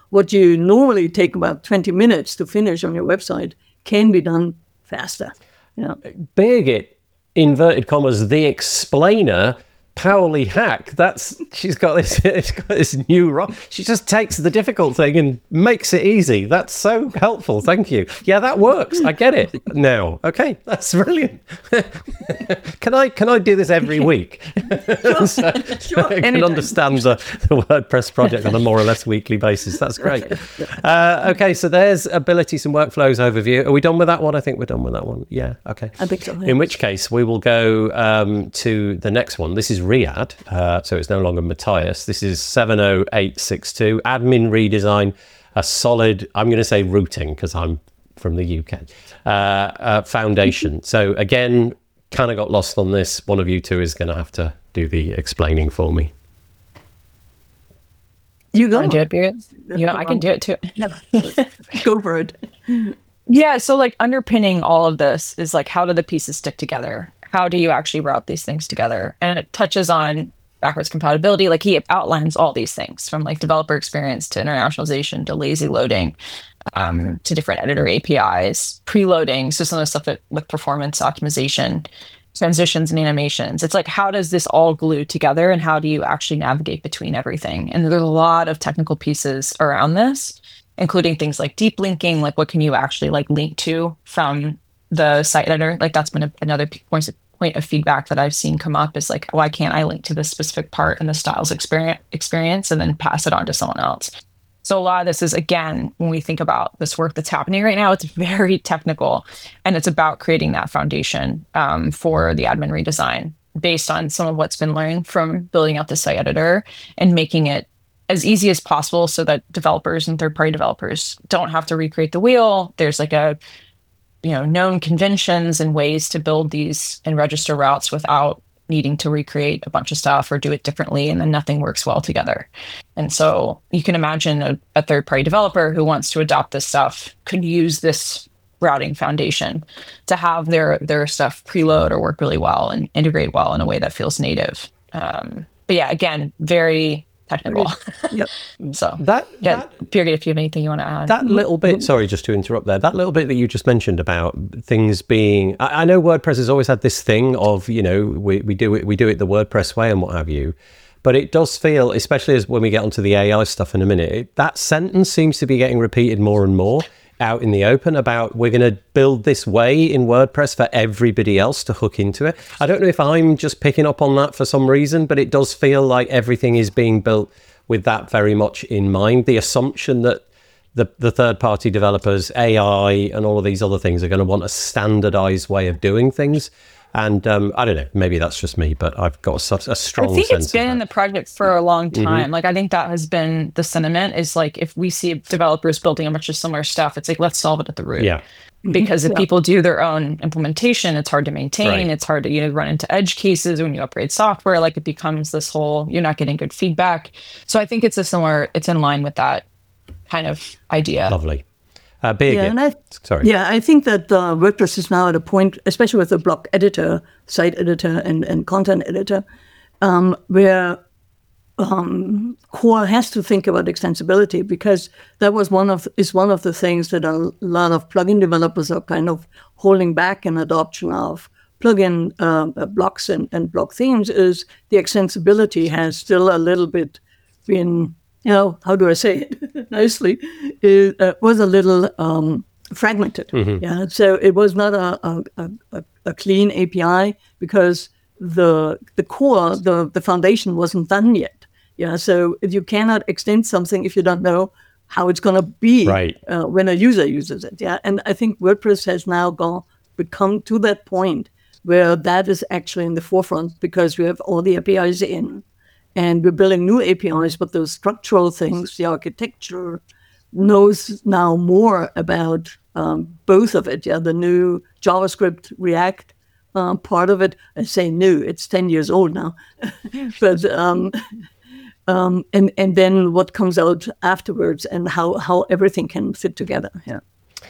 what you normally take about twenty minutes to finish on your website can be done faster. Yeah. Birgit, inverted commas, the explainer, Pauli Hack, that's, she's got this, it's got this new role. She just takes the difficult thing and makes it easy. That's so helpful. Thank you. Yeah, that works. I get it now. Okay, that's brilliant. can I can I do this every week? Sure. so Sure. I can Anytime. understand the, the WordPress project on a more or less weekly basis. That's great. Uh, okay, so there's abilities and workflows overview. Are we done with that one? I think we're done with that one. Yeah, okay. I think so. Yeah. In which case, we will go um, to the next one. This is Riyadh, uh, so it's no longer Matthias. This is seven oh eight six two, admin redesign, a solid, I'm going to say routing because I'm from the U K, uh, uh, foundation. So again, kind of got lost on this. One of you two is going to have to do the explaining for me. You go. Want to do it, Birgit? You know, I can do it too. Go for it. Yeah, so like underpinning all of this is like, how do the pieces stick together? How do you actually route these things together? And it touches on backwards compatibility. Like he outlines all these things from like developer experience to internationalization to lazy loading, um, to different editor A P Is, preloading. So some of the stuff that with performance optimization, transitions and animations. It's like, how does this all glue together and how do you actually navigate between everything? And there's a lot of technical pieces around this, including things like deep linking, like what can you actually like link to from the site editor. Like that's been a, another point of, point of feedback that I've seen come up is like, why can't I link to this specific part in the styles experience, experience and then pass it on to someone else? So a lot of this is, again, when we think about this work that's happening right now, it's very technical and it's about creating that foundation um, for the admin redesign based on some of what's been learned from building out the site editor and making it as easy as possible so that developers and third-party developers don't have to recreate the wheel. There's like a you know, known conventions and ways to build these and register routes without needing to recreate a bunch of stuff or do it differently, and then nothing works well together. And so you can imagine a, a third-party developer who wants to adopt this stuff could use this routing foundation to have their their stuff preload or work really well and integrate well in a way that feels native. Um, but yeah, again, very technical. Yep. So That, yeah, that Birgit, if you have anything you want to add. That little bit, sorry, just to interrupt there, that little bit that you just mentioned about things being, I, I know WordPress has always had this thing of, you know, we, we do it, we do it the WordPress way and what have you, but it does feel, especially as when we get onto the A I stuff in a minute, it, that sentence seems to be getting repeated more and more out in the open about we're going to build this way in WordPress for everybody else to hook into it. I don't know if I'm just picking up on that for some reason, but it does feel like everything is being built with that very much in mind. The assumption that the, the third-party developers, A I, and all of these other things are going to want a standardized way of doing things. And um, I don't know, maybe that's just me, but I've got such a strong I think sense it's been of in that. the project for a long time. Mm-hmm. Like, I think that has been the sentiment is like, if we see developers building a bunch of similar stuff, it's like, let's solve it at the root. Yeah. Because if Yeah. people do their own implementation, it's hard to maintain. Right. It's hard to, you know, run into edge cases when you upgrade software. Like it becomes this whole, you're not getting good feedback. So I think it's a similar, it's in line with that kind of idea. Lovely. Uh, Birgit, Yeah, and I, sorry. yeah, I think that uh, WordPress is now at a point, especially with the block editor, site editor, and, and content editor, um, where um, Core has to think about extensibility, because that was one of is one of the things that a lot of plugin developers are kind of holding back in adoption of plugin uh, blocks and, and block themes. Is the extensibility has still a little bit been, you know, how do I say it nicely? It uh, was a little um, fragmented. Mm-hmm. Yeah, so it was not a a, a, a clean A P I because the the core, the the foundation wasn't done yet. Yeah, so you cannot extend something if you don't know how it's going to be Right. uh, when a user uses it. Yeah, and I think WordPress has now gone become to that point where that is actually in the forefront, because we have all the A P Is in, and we're building new A P Is, but those structural things, the architecture, knows now more about um, both of it. Yeah, the new JavaScript React uh, part of it. I say new; it's ten years old now, but. Um, Um, and, and then what comes out afterwards, and how, how everything can fit together. Yeah.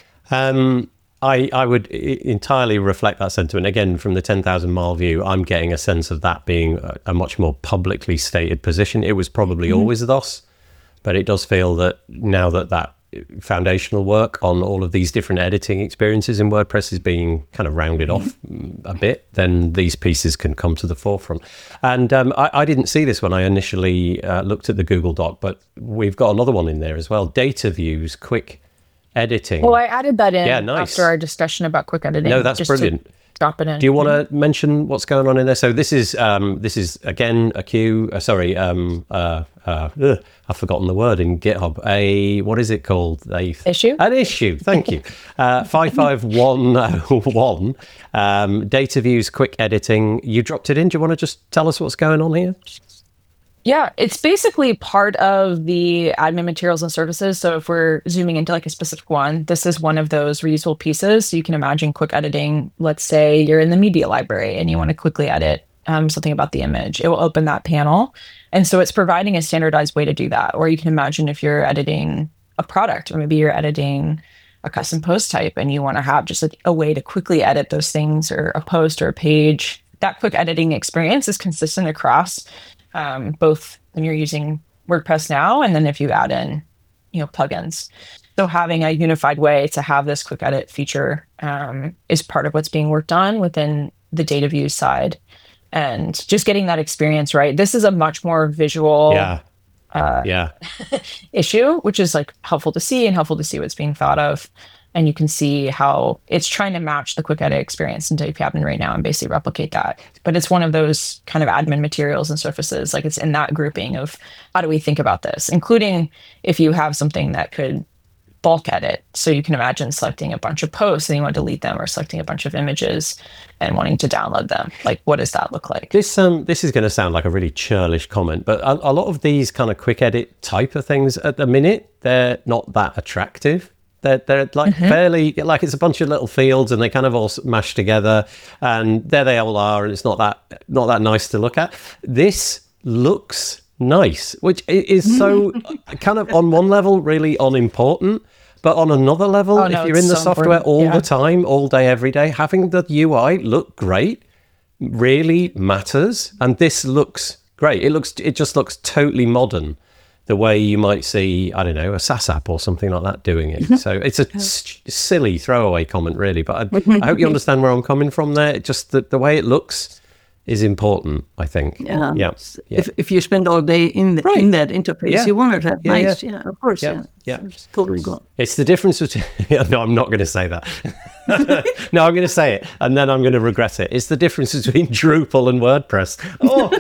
Um, I, I would I- entirely reflect that sentiment. Again, from the ten thousand mile view, I'm getting a sense of that being a, a much more publicly stated position. It was probably mm-hmm. always thus, but it does feel that now that that foundational work on all of these different editing experiences in WordPress is being kind of rounded off a bit, then these pieces can come to the forefront. And um, I, I didn't see this when I initially uh, looked at the Google Doc, but we've got another one in there as well. Data views, quick editing. Well, I added that in yeah, nice. after our discussion about quick editing. No, that's brilliant. Drop it in. Do you want to mention what's going on in there? So this is um, this is again a queue. Uh, sorry, um, uh, uh, ugh, I've forgotten the word in GitHub. A what is it called? A issue. An issue. Thank you. Uh, five five one one. Um, data views, quick editing. You dropped it in. Do you want to just tell us what's going on here? Yeah, it's basically part of the admin materials and services. So if we're zooming into like a specific one, this is one of those reusable pieces. So you can imagine quick editing. Let's say you're in the media library and you want to quickly edit um, something about the image. It will open that panel. And so it's providing a standardized way to do that. Or you can imagine if you're editing a product, or maybe you're editing a custom post type and you want to have just a, a way to quickly edit those things, or a post or a page. That quick editing experience is consistent across Um, both when you're using WordPress now, and then if you add in, you know, plugins. So having a unified way to have this quick edit feature um, is part of what's being worked on within the data view side, and just getting that experience right. This is a much more visual yeah. Uh, yeah. issue, which is like helpful to see and helpful to see what's being thought of. And you can see how it's trying to match the quick edit experience in W P Admin right now and basically replicate that. But it's one of those kind of admin materials and surfaces. Like it's in that grouping of how do we think about this, including if you have something that could bulk edit. So you can imagine selecting a bunch of posts and you want to delete them, or selecting a bunch of images and wanting to download them. Like, what does that look like? This um this is going to sound like a really churlish comment, but a, a lot of these kind of quick edit type of things at the minute, they're not that attractive. They're, they're like mm-hmm. fairly, like it's a bunch of little fields and they kind of all mash together, and there they all are, and it's not that not that nice to look at. This looks nice, which is so kind of on one level really unimportant, but on another level, oh, if no, you're in the so software important. all yeah. the time, all day, every day, having the U I look great really matters. And this looks great. It looks, it just looks totally modern, the way you might see, I don't know, a SaaS app or something like that doing it. So it's a s- silly throwaway comment, really, but I, I hope you understand where I'm coming from there. It just the, the way it looks is important, I think. Yeah. yeah. yeah. If if you spend all day in the, right. in that interface, yeah. you want it to have yeah, nice. Yeah. yeah, of course. Yeah. Yeah. yeah. It's totally good. It's the difference between... no, I'm not going to say that. No, I'm going to say it, and then I'm going to regret it. It's the difference between Drupal and WordPress. Oh,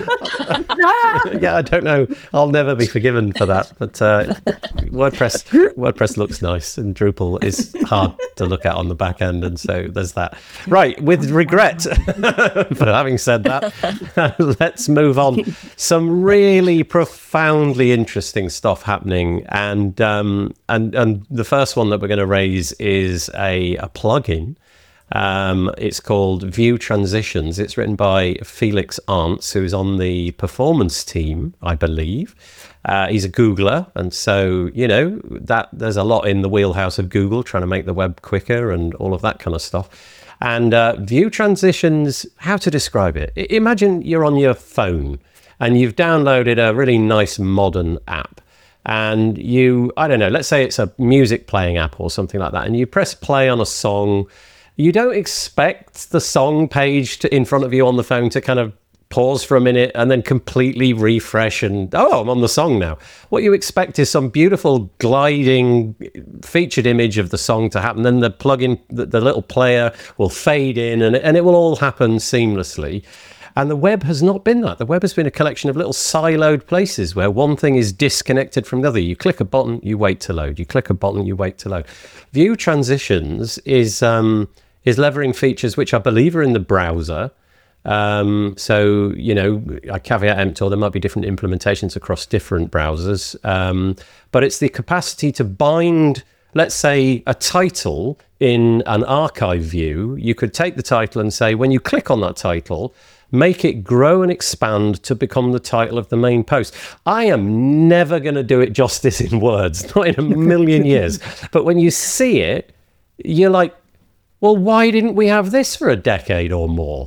yeah, I don't know. I'll never be forgiven for that. But uh, WordPress, WordPress looks nice, and Drupal is hard to look at on the back end, and so there's that. Right, with regret for having said that, let's move on. Some really profoundly interesting stuff happening, and um, and and the first one that we're going to raise is a, a plugin. Um, it's called View Transitions. It's written by Felix Arntz, who is on the performance team, I believe. Uh, he's a Googler, and so, you know, that there's a lot in the wheelhouse of Google, trying to make the web quicker and all of that kind of stuff. And uh, View Transitions, how to describe it? I- imagine you're on your phone and you've downloaded a really nice modern app. And you, I don't know, let's say it's a music playing app or something like that, and you press play on a song. You don't expect the song page to, in front of you on the phone to kind of pause for a minute and then completely refresh and, oh, I'm on the song now. What you expect is some beautiful gliding featured image of the song to happen. Then the plugin, the, the little player will fade in, and, and it will all happen seamlessly. And the web has not been that. The web has been a collection of little siloed places where one thing is disconnected from the other. You click a button, you wait to load. You click a button, you wait to load. View Transitions is um, is levering features which I believe are in the browser. Um, so, you know, I caveat emptor, there might be different implementations across different browsers. Um, but it's the capacity to bind, let's say, a title in an archive view. You could take the title and say, when you click on that title, make it grow and expand to become the title of the main post. I am never going to do it justice in words, not in a million years. But when you see it, you're like, well, why didn't we have this for a decade or more?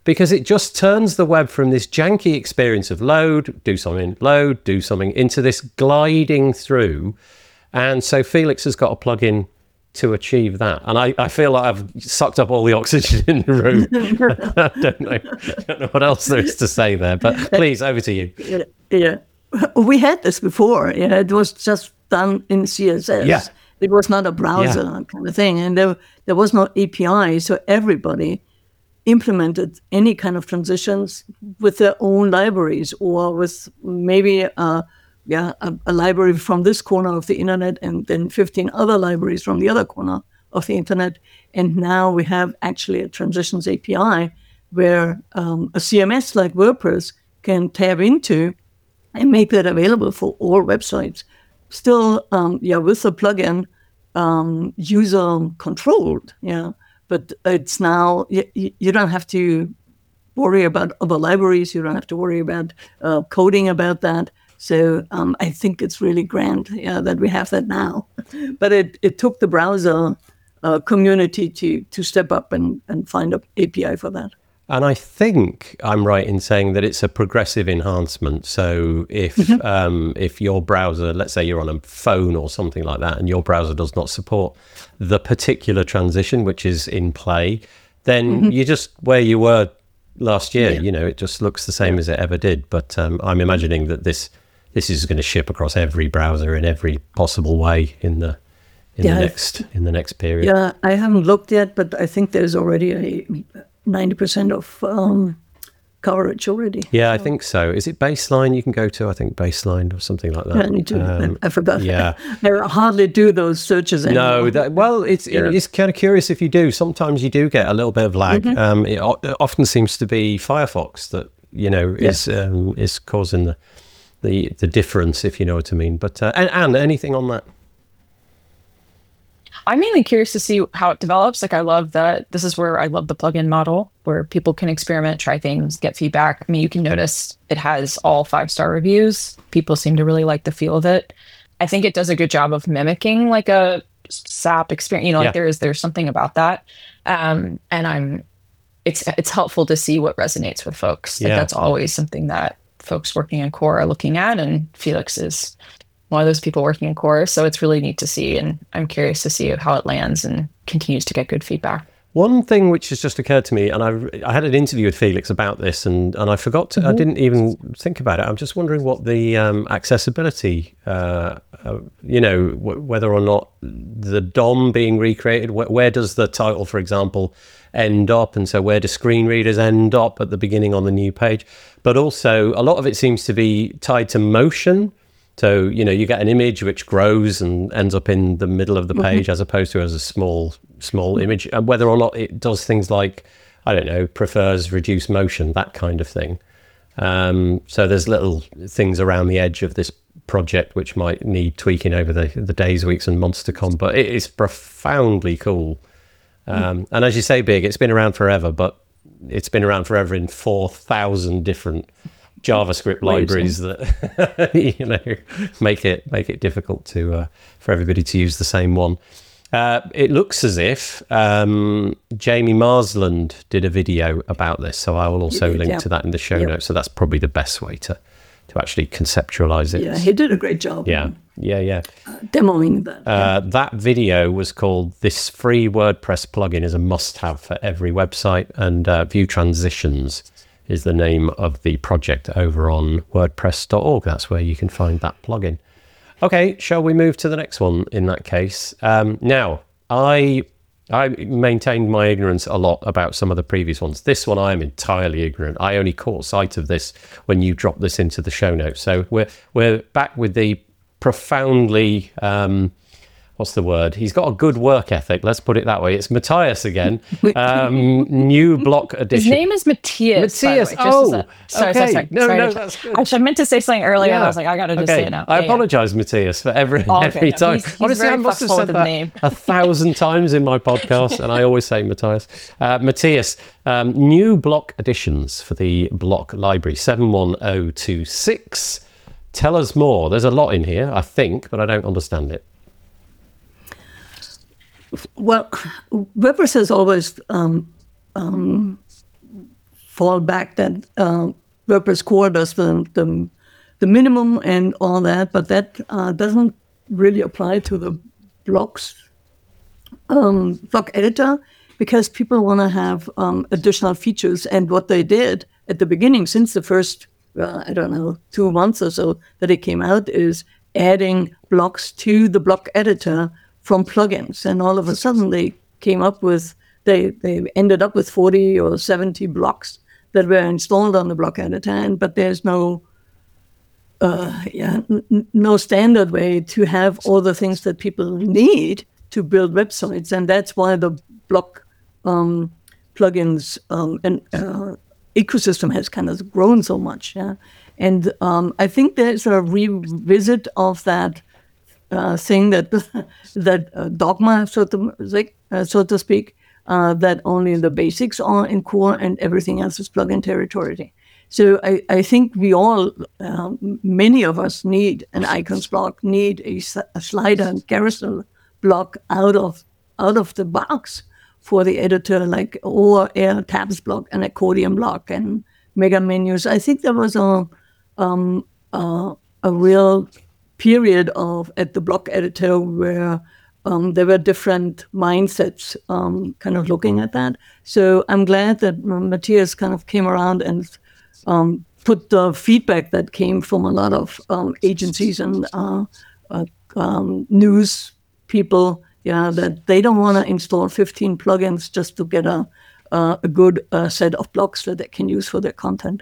because it just turns the web from this janky experience of load, do something, load, do something, into this gliding through. And so Felix has got a plugin to achieve that. And I, I feel like I've sucked up all the oxygen in the room. I don't know, I don't know what else there is to say there, but please, over to you. Yeah, yeah. We had this before. Yeah, it was just done in C S S. Yeah. It was not a browser Yeah. kind of thing. And there, there was no A P I, so everybody implemented any kind of transitions with their own libraries or with maybe a, yeah, a, a library from this corner of the internet and then fifteen other libraries from the other corner of the internet. And now we have actually a transitions A P I where um, a C M S like WordPress can tap into and make that available for all websites. Still, um, yeah, with the plugin, um, user controlled, yeah. But it's now, you, you don't have to worry about other libraries. You don't have to worry about uh, coding about that. So um, I think it's really grand, yeah, that we have that now. But it, it took the browser uh, community to to step up and, and find an A P I for that. And I think I'm right in saying that it's a progressive enhancement. So if mm-hmm. um, if your browser, let's say you're on a phone or something like that, and your browser does not support the particular transition which is in play, then mm-hmm. you're just where you were last year. Yeah. You know, it just looks the same as it ever did. But um, I'm imagining that this this is going to ship across every browser in every possible way in the in yeah, the next in the next period. Yeah, I haven't looked yet, but I think there's already a ninety percent of um, coverage already. Yeah, so. I think so. Is it Baseline you can go to? I think Baseline or something like that. Yeah, I need to. Um, I, I forgot. Yeah. I hardly do those searches anymore. No, that, well, it's yeah. it's kind of curious if you do. Sometimes you do get a little bit of lag. Mm-hmm. Um, it, it often seems to be Firefox that, you know, is yeah. um, is causing the, the the difference, if you know what I mean. But, uh, and, and anything on that? I'm mainly curious to see how it develops. Like, I love that. This is where I love the plugin model, where people can experiment, try things, get feedback. I mean, you can notice it has all five-star reviews. People seem to really like the feel of it. I think it does a good job of mimicking like a S A P experience. You know, like yeah. there's there's something about that. Um, and I'm, it's it's helpful to see what resonates with folks. Like, yeah. that's always something that folks working in core are looking at, and Felix is one of those people working in core. So it's really neat to see, and I'm curious to see how it lands and continues to get good feedback. One thing which has just occurred to me, and I I had an interview with Felix about this, and, and I forgot to, mm-hmm. I didn't even think about it. I'm just wondering what the um, accessibility, uh, uh, you know, w- whether or not the D O M being recreated, wh- where does the title, for example, end up? And so where do screen readers end up at the beginning on the new page? But also a lot of it seems to be tied to motion. So, you know, you get an image which grows and ends up in the middle of the page mm-hmm. as opposed to as a small, small image. And whether or not it does things like, I don't know, prefers reduced motion, that kind of thing. Um, so there's little things around the edge of this project which might need tweaking over the, the days, weeks and months to come. But it is profoundly cool. Um, mm-hmm. And as you say, Big, it's been around forever, but it's been around forever in four thousand different JavaScript libraries that you know make it make it difficult to uh, for everybody to use the same one. Uh, it looks as if um, Jamie Marsland did a video about this, so I will also link yeah. to that in the show yeah. notes. So that's probably the best way to to actually conceptualize it. Yeah, he did a great job. Yeah, yeah, yeah. Uh, demoing that. Uh, yeah. That video was called "This Free WordPress Plugin is a Must-Have for Every Website," and uh, View Transitions is the name of the project over on WordPress dot org. That's where you can find that plugin. Okay, shall we move to the next one in that case? Um, now, I I maintained my ignorance a lot about some of the previous ones. This one I am entirely ignorant. I only caught sight of this when you dropped this into the show notes. So we're we're back with the profoundly... Um, what's the word? He's got a good work ethic. Let's put it that way. It's Matthias again. Um, new block edition. His name is Matthias. Matthias. Way, oh, a, sorry, okay. sorry, sorry. No, sorry no, to, that's good. Actually, I meant to say something earlier. Yeah. And I was like, I got to just okay. say it now. I yeah, apologize, yeah. Matthias, for every oh, every okay, time. He's, he's Honestly, I must have said that name. a thousand times in my podcast, and I always say Matthias. Uh, Matthias, um, new block editions for the block library seven one zero two six. Tell us more. There's a lot in here, I think, but I don't understand it. Well, WordPress has always um, um, fall back that uh, WordPress core does the, the the minimum and all that, but that uh, doesn't really apply to the blocks um, block editor, because people want to have um, additional features. And what they did at the beginning, since the first, well, I don't know, two months or so that it came out, is adding blocks to the block editor from plugins. And all of a sudden they came up with, they, they ended up with forty or seventy blocks that were installed on the block editor. And, but there's no, uh, yeah, n- no standard way to have all the things that people need to build websites. And that's why the block um, plugins um, and uh, ecosystem has kind of grown so much. Yeah? And um, I think there's a revisit of that uh, thing that that uh, dogma, so to, uh, so to speak, uh, that only the basics are in core and everything else is plugin territory. So I, I think we all, uh, many of us need an icons block, need a, a slider and carousel block out of out of the box for the editor, like or a tabs block, an accordion block, and mega menus. I think there was a um, uh, a real period of at the block editor where um, there were different mindsets, um, kind of looking at that. So I'm glad that Matthias kind of came around and um, put the feedback that came from a lot of um, agencies and uh, uh, um, news people, yeah, that they don't want to install fifteen plugins just to get a uh, a good uh, set of blocks that they can use for their content.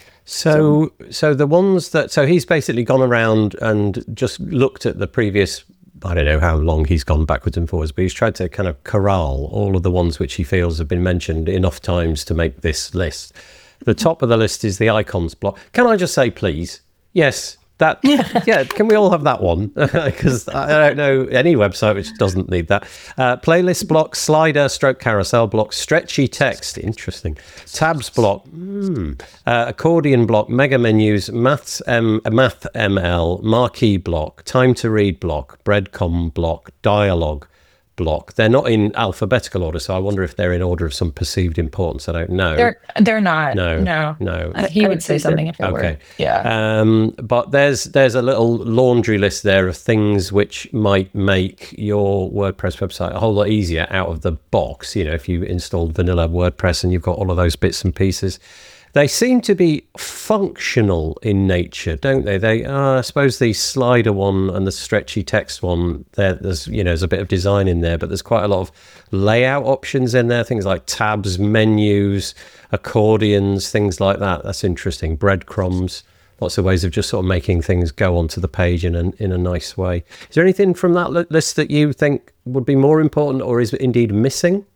So, so, so the ones that, so he's basically gone around and just looked at the previous, I don't know how long he's gone backwards and forwards, but he's tried to kind of corral all of the ones which he feels have been mentioned enough times to make this list. The top of the list is the icons block. Can I just say, please? Yes. That yeah. yeah, can we all have that one? Because I don't know any website which doesn't need that. Uh, playlist block, slider, stroke carousel block, stretchy text, interesting. Tabs block, mm. uh, accordion block, mega menus, maths, M, math M L, marquee block, time to read block, breadcom block, dialogue block. They're not in alphabetical order, so I wonder if they're in order of some perceived importance. I don't know. They're they're not. No, no, no. Uh, he would say something if it okay. were. Yeah. Um, but there's there's a little laundry list there of things which might make your WordPress website a whole lot easier out of the box. You know, if you installed vanilla WordPress and you've got all of those bits and pieces. They seem to be functional in nature, don't they? They, uh, I suppose the slider one and the stretchy text one, there's, you know, there's a bit of design in there, but there's quite a lot of layout options in there. Things like tabs, menus, accordions, things like that. That's interesting. Breadcrumbs, lots of ways of just sort of making things go onto the page in a, in a nice way. Is there anything from that list that you think would be more important or is indeed missing?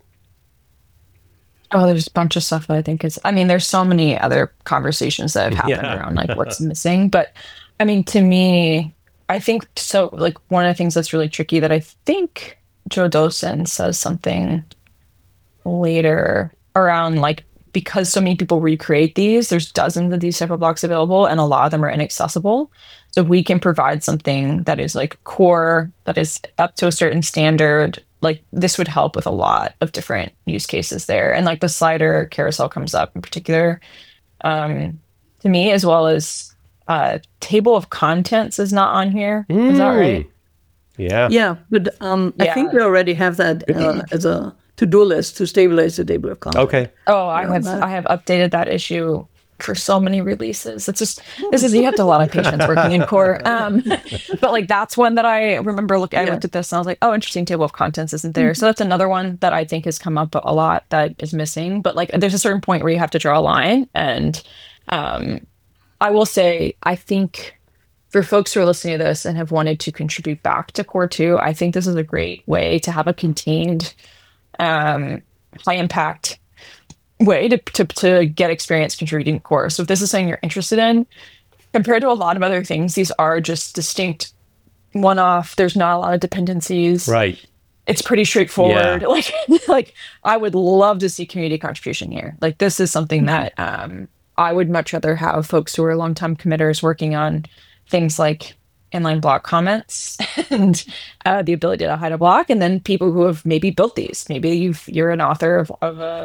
Oh, there's a bunch of stuff that I think is, I mean, there's so many other conversations that have happened yeah. around like what's missing. But I mean, to me, I think so, like one of the things that's really tricky that I think Joe Dosen says something later around like, because so many people recreate these, there's dozens of these type of blocks available and a lot of them are inaccessible. So we can provide something that is like core, that is up to a certain standard. Like this would help with a lot of different use cases there. And like the slider carousel comes up in particular um, to me, as well as uh, table of contents is not on here. Mm. Is that right? Yeah. Yeah. But um, yeah. I think we already have that uh, as a to-do list to stabilize the table of contents. Okay. Oh, I have, I have updated that issue for so many releases. It's just, this is, you have to have a lot of patience working in core. Um, but like, that's one that I remember looking, I yeah. looked at this and I was like, oh, interesting, table of contents isn't there. Mm-hmm. So that's another one that I think has come up a lot that is missing. But like, there's a certain point where you have to draw a line. And um, I will say, I think for folks who are listening to this and have wanted to contribute back to Core two, I think this is a great way to have a contained, um, high impact way to, to to get experience contributing to Core. So if this is something you're interested in, compared to a lot of other things, these are just distinct one-off. There's not a lot of dependencies. Right. It's pretty straightforward. Yeah. Like, like I would love to see community contribution here. Like this is something that um, I would much rather have folks who are long-time committers working on things like inline block comments and uh, the ability to hide a block, and then people who have maybe built these. Maybe you've, you're an author of, of a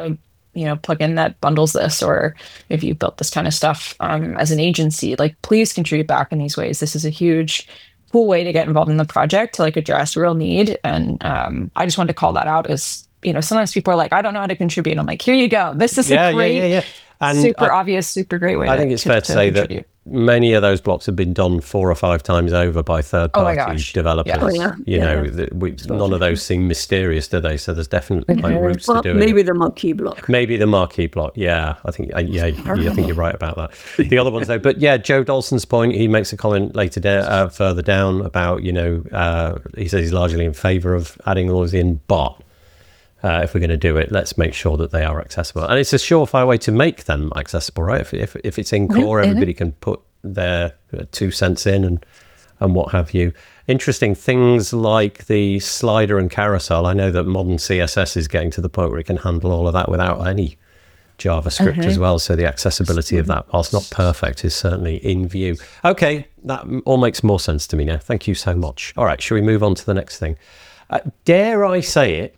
you know, plugin that bundles this, or if you built this kind of stuff um, as an agency, like please contribute back in these ways. This is a huge, cool way to get involved in the project to like address real need. And um, I just wanted to call that out as, you know, sometimes people are like, I don't know how to contribute. I'm like, here you go. This is yeah, a great, yeah, yeah, yeah. And super I, obvious, super great way. I to, think it's to, fair to, to say contribute. that many of those blocks have been done four or five times over by third-party oh developers. Yeah. Oh, yeah. You yeah. know, the, we, none of those seem mysterious, do they? So there's definitely like, Mhm. routes Well, to do maybe it. the marquee block. Maybe the marquee block. Yeah, I think I, yeah, yeah, I think you're right about that. The other ones though, but yeah, Joe Dolson's point. He makes a comment later da- uh, further down about you know uh, he says he's largely in favour of adding all those in, but uh, if we're going to do it, let's make sure that they are accessible, and it's a surefire way to make them accessible, right? If if, if it's in core, Mhm. everybody can put their uh, two cents in and and what have you. Interesting things like the slider and carousel. I know that modern C S S is getting to the point where it can handle all of that without any JavaScript Mhm. as well. So the accessibility of that, whilst not perfect, is certainly in view. Okay, that all makes more sense to me now. Thank you so much. All right, shall we move on to the next thing? Uh, dare I say it?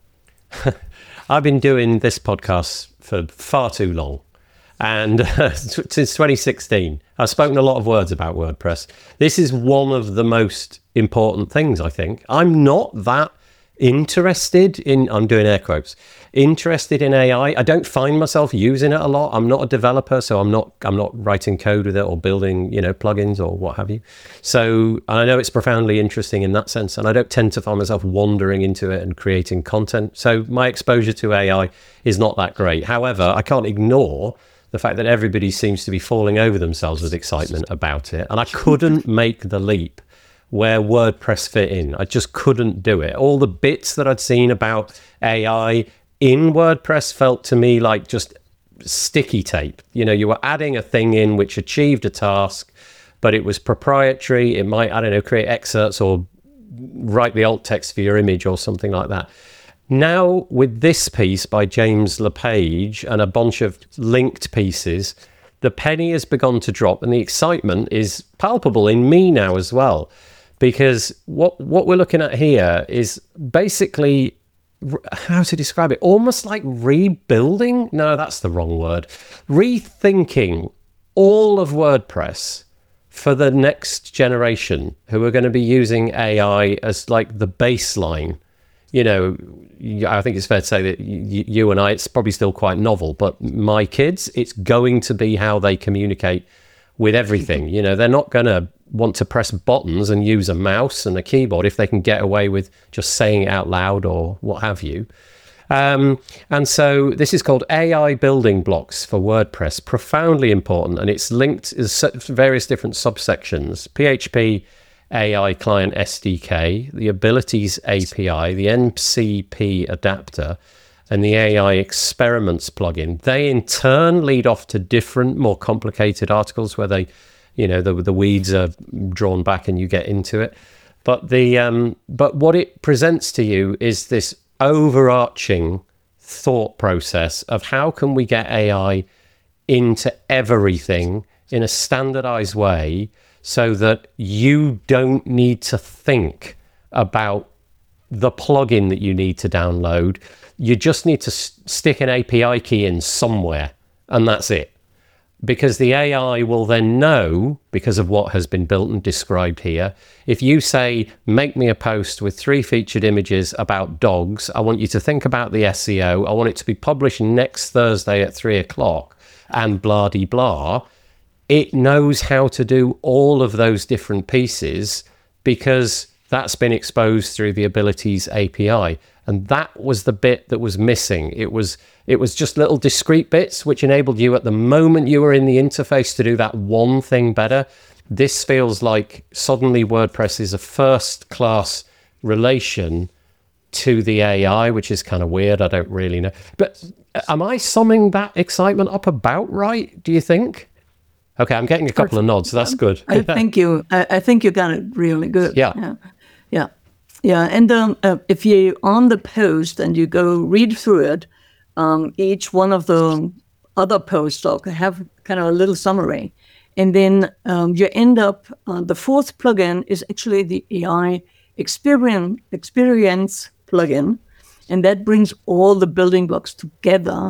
I've been doing this podcast for far too long. And uh, since twenty sixteen, I've spoken a lot of words about WordPress. This is one of the most important things, I think. I'm not that interested in, I'm doing air quotes, interested in A I. I don't find myself using it a lot. I'm not a developer, so I'm not I'm not writing code with it or building, you know, plugins or what have you. So I know it's profoundly interesting in that sense, and I don't tend to find myself wandering into it and creating content. So my exposure to A I is not that great. However, I can't ignore the fact that everybody seems to be falling over themselves with excitement about it. And I couldn't make the leap where WordPress fit in. I just couldn't do it. All the bits that I'd seen about A I in WordPress felt to me like just sticky tape. You know, you were adding a thing in which achieved a task, but it was proprietary. It might, I don't know, create excerpts or write the alt text for your image or something like that. Now, with this piece by James LePage and a bunch of linked pieces, the penny has begun to drop, and the excitement is palpable in me now as well, because what what we're looking at here is basically, how to describe it, almost like rebuilding? No, that's the wrong word. Rethinking all of WordPress for the next generation who are going to be using A I as like the baseline. You know, I think it's fair to say that you and I, it's probably still quite novel, but my kids, it's going to be how they communicate with everything. You know, they're not going to want to press buttons and use a mouse and a keyboard if they can get away with just saying it out loud or what have you. Um, and so this is called A I Building Blocks for WordPress, profoundly important, and it's linked as various different subsections: P H P, A I Client S D K, the Abilities A P I, the M C P adapter, and the A I Experiments plugin. They in turn lead off to different, more complicated articles where they, you know, the the weeds are drawn back and you get into it. But the um, but what it presents to you is this overarching thought process of how can we get A I into everything in a standardized way, so that you don't need to think about the plugin that you need to download. You just need to s- stick an A P I key in somewhere, and that's it. Because the A I will then know, because of what has been built and described here, if you say, make me a post with three featured images about dogs, I want you to think about the S E O, I want it to be published next Thursday at three o'clock, and blah-de-blah, it knows how to do all of those different pieces because that's been exposed through the Abilities A P I. And that was the bit that was missing. It was it was just little discrete bits which enabled you at the moment you were in the interface to do that one thing better. This feels like suddenly WordPress is a first-class relation to the A I, which is kind of weird. I don't really know. But am I summing that excitement up about right, do you think? Okay, I'm getting a couple of nods, so that's good. I think you, I, I think you got it really good. Yeah, yeah, yeah, yeah. And um, uh, if you on the post and you go read through it, um, each one of the other posts have kind of a little summary, and then um, you end up. Uh, the fourth plugin is actually the A I experience experience plugin, and that brings all the building blocks together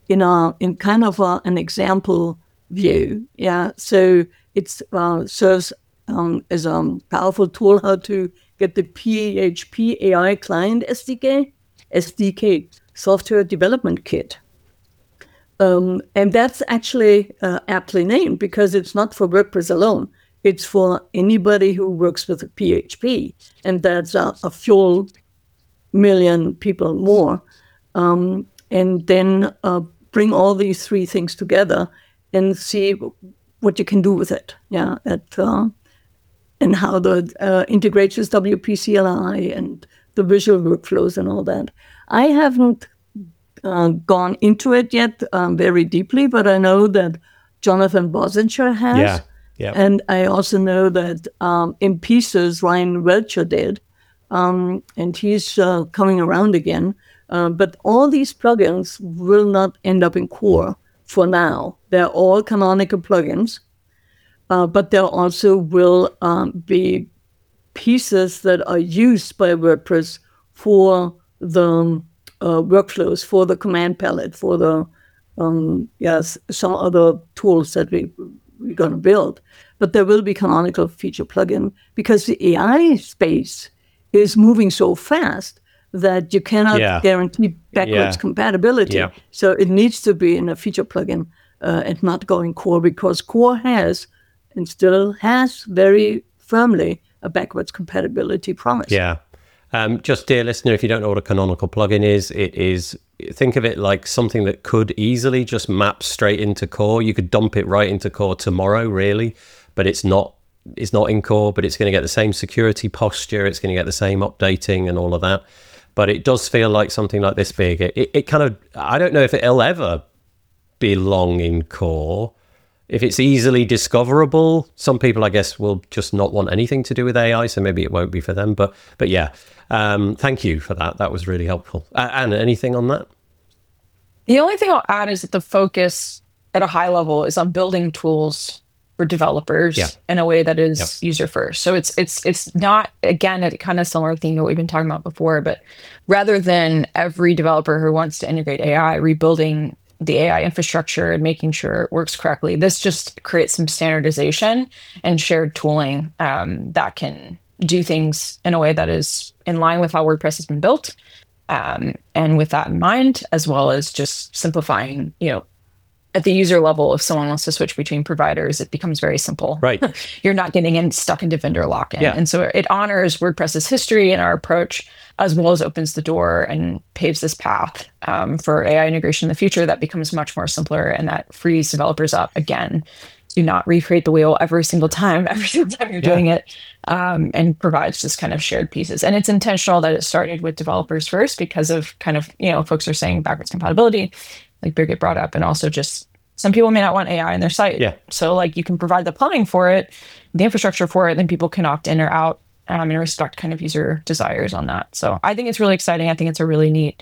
in a in kind of a, an example view. Yeah, so it uh, serves um, as a powerful tool how to get the P H P A I client S D K, S D K, Software Development Kit. Um, and that's actually uh, aptly named because it's not for WordPress alone. It's for anybody who works with P H P, and that's a, a few million people more. Um, and then uh, bring all these three things together and see what you can do with it. Yeah, at, uh, and how the uh, integrates with W P C L I and the visual workflows and all that. I haven't uh, gone into it yet um, very deeply, but I know that Jonathan Bozinger has. Yeah, yeah. And I also know that um, in pieces, Ryan Welcher did, um, and he's uh, coming around again. Uh, but all these plugins will not end up in core for now. They're all canonical plugins, uh, but there also will um, be pieces that are used by WordPress for the uh, workflows, for the command palette, for the um, yes, some other tools that we, we're going to build. But there will be canonical feature plugin because the A I space is moving so fast that you cannot yeah. guarantee backwards yeah. compatibility. Yeah. So it needs to be in a feature plugin uh, and not going core, because core has and still has very firmly a backwards compatibility promise. Yeah. Um, just, dear listener, if you don't know what a canonical plugin is, it is, think of it like something that could easily just map straight into core. You could dump it right into core tomorrow, really, but it's not. It's not in core, but it's going to get the same security posture. It's going to get the same updating and all of that. But it does feel like something like this big. It, it, it kind of, I don't know if it'll ever belong in core. If it's easily discoverable, some people, I guess, will just not want anything to do with A I, so maybe it won't be for them. But but yeah, um, thank you for that. That was really helpful. Uh, Anne, anything on that? The only thing I'll add is that the focus at a high level is on building tools for developers yeah. in a way that is yep. user first. So it's it's it's not, again, a kind of similar thing that we've been talking about before, but rather than every developer who wants to integrate A I rebuilding the A I infrastructure and making sure it works correctly, this just creates some standardization and shared tooling um, that can do things in a way that is in line with how WordPress has been built. Um, and with that in mind, as well as just simplifying, you know, at the user level, if someone wants to switch between providers, it becomes very simple. Right. You're not getting in stuck into vendor lock-in. Yeah. And so it honors WordPress's history and our approach, as well as opens the door and paves this path um, for A I integration in the future that becomes much more simpler, and that frees developers up, again, to not recreate the wheel every single time, every single time you're Yeah. doing it, um, and provides just kind of shared pieces. And it's intentional that it started with developers first because of kind of, you know, folks are saying backwards compatibility, like Birgit brought up, and also just some people may not want A I in their site. Yeah. So like you can provide the plumbing for it, the infrastructure for it, then people can opt in or out um, and respect kind of user desires on that. So I think it's really exciting. I think it's a really neat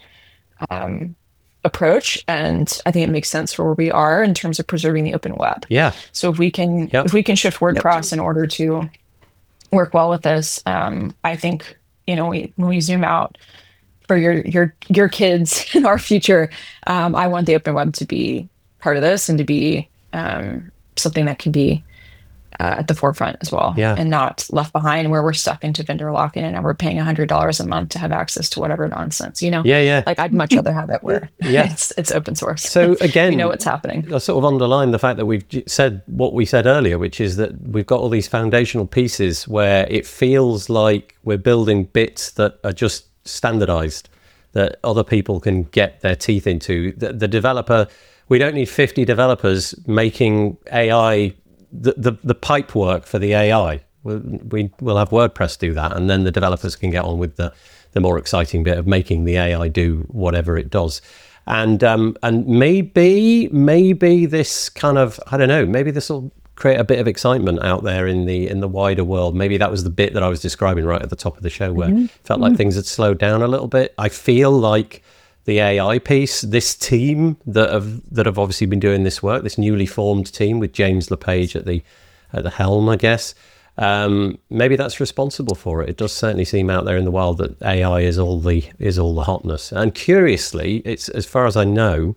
um, approach. And I think it makes sense for where we are in terms of preserving the open web. Yeah. So if we can, Yep. if we can shift WordPress in order to work well with this, um, I think, you know, we, when we zoom out for your, your, your kids in our future, um, I want the open web to be part of this and to be um, something that can be uh, at the forefront as well, Yeah. and not left behind where we're stuck into vendor lock-in and we're paying one hundred dollars a month to have access to whatever nonsense, you know? Yeah, yeah. Like I'd much rather have it where Yeah. it's it's open source. So again, we know what's happening. I sort of underline the fact that we've j- said what we said earlier, which is that we've got all these foundational pieces where it feels like we're building bits that are just standardized, that other people can get their teeth into. The, the developer, we don't need fifty developers making A I, the, the, the pipe work for the A I. We'll, we, we'll have WordPress do that, and then the developers can get on with the, the more exciting bit of making the A I do whatever it does. And um, and maybe, maybe this kind of, I don't know, maybe this will create a bit of excitement out there in the in the wider world. Maybe that was the bit that I was describing right at the top of the show, where Mm-hmm. it felt like things had slowed down a little bit. I feel like the A I piece, this team that have that have obviously been doing this work, this newly formed team with James LePage at the at the helm, I guess, um, maybe that's responsible for it. It does certainly seem out there in the wild that A I is all the is all the hotness. And curiously, it's as far as I know,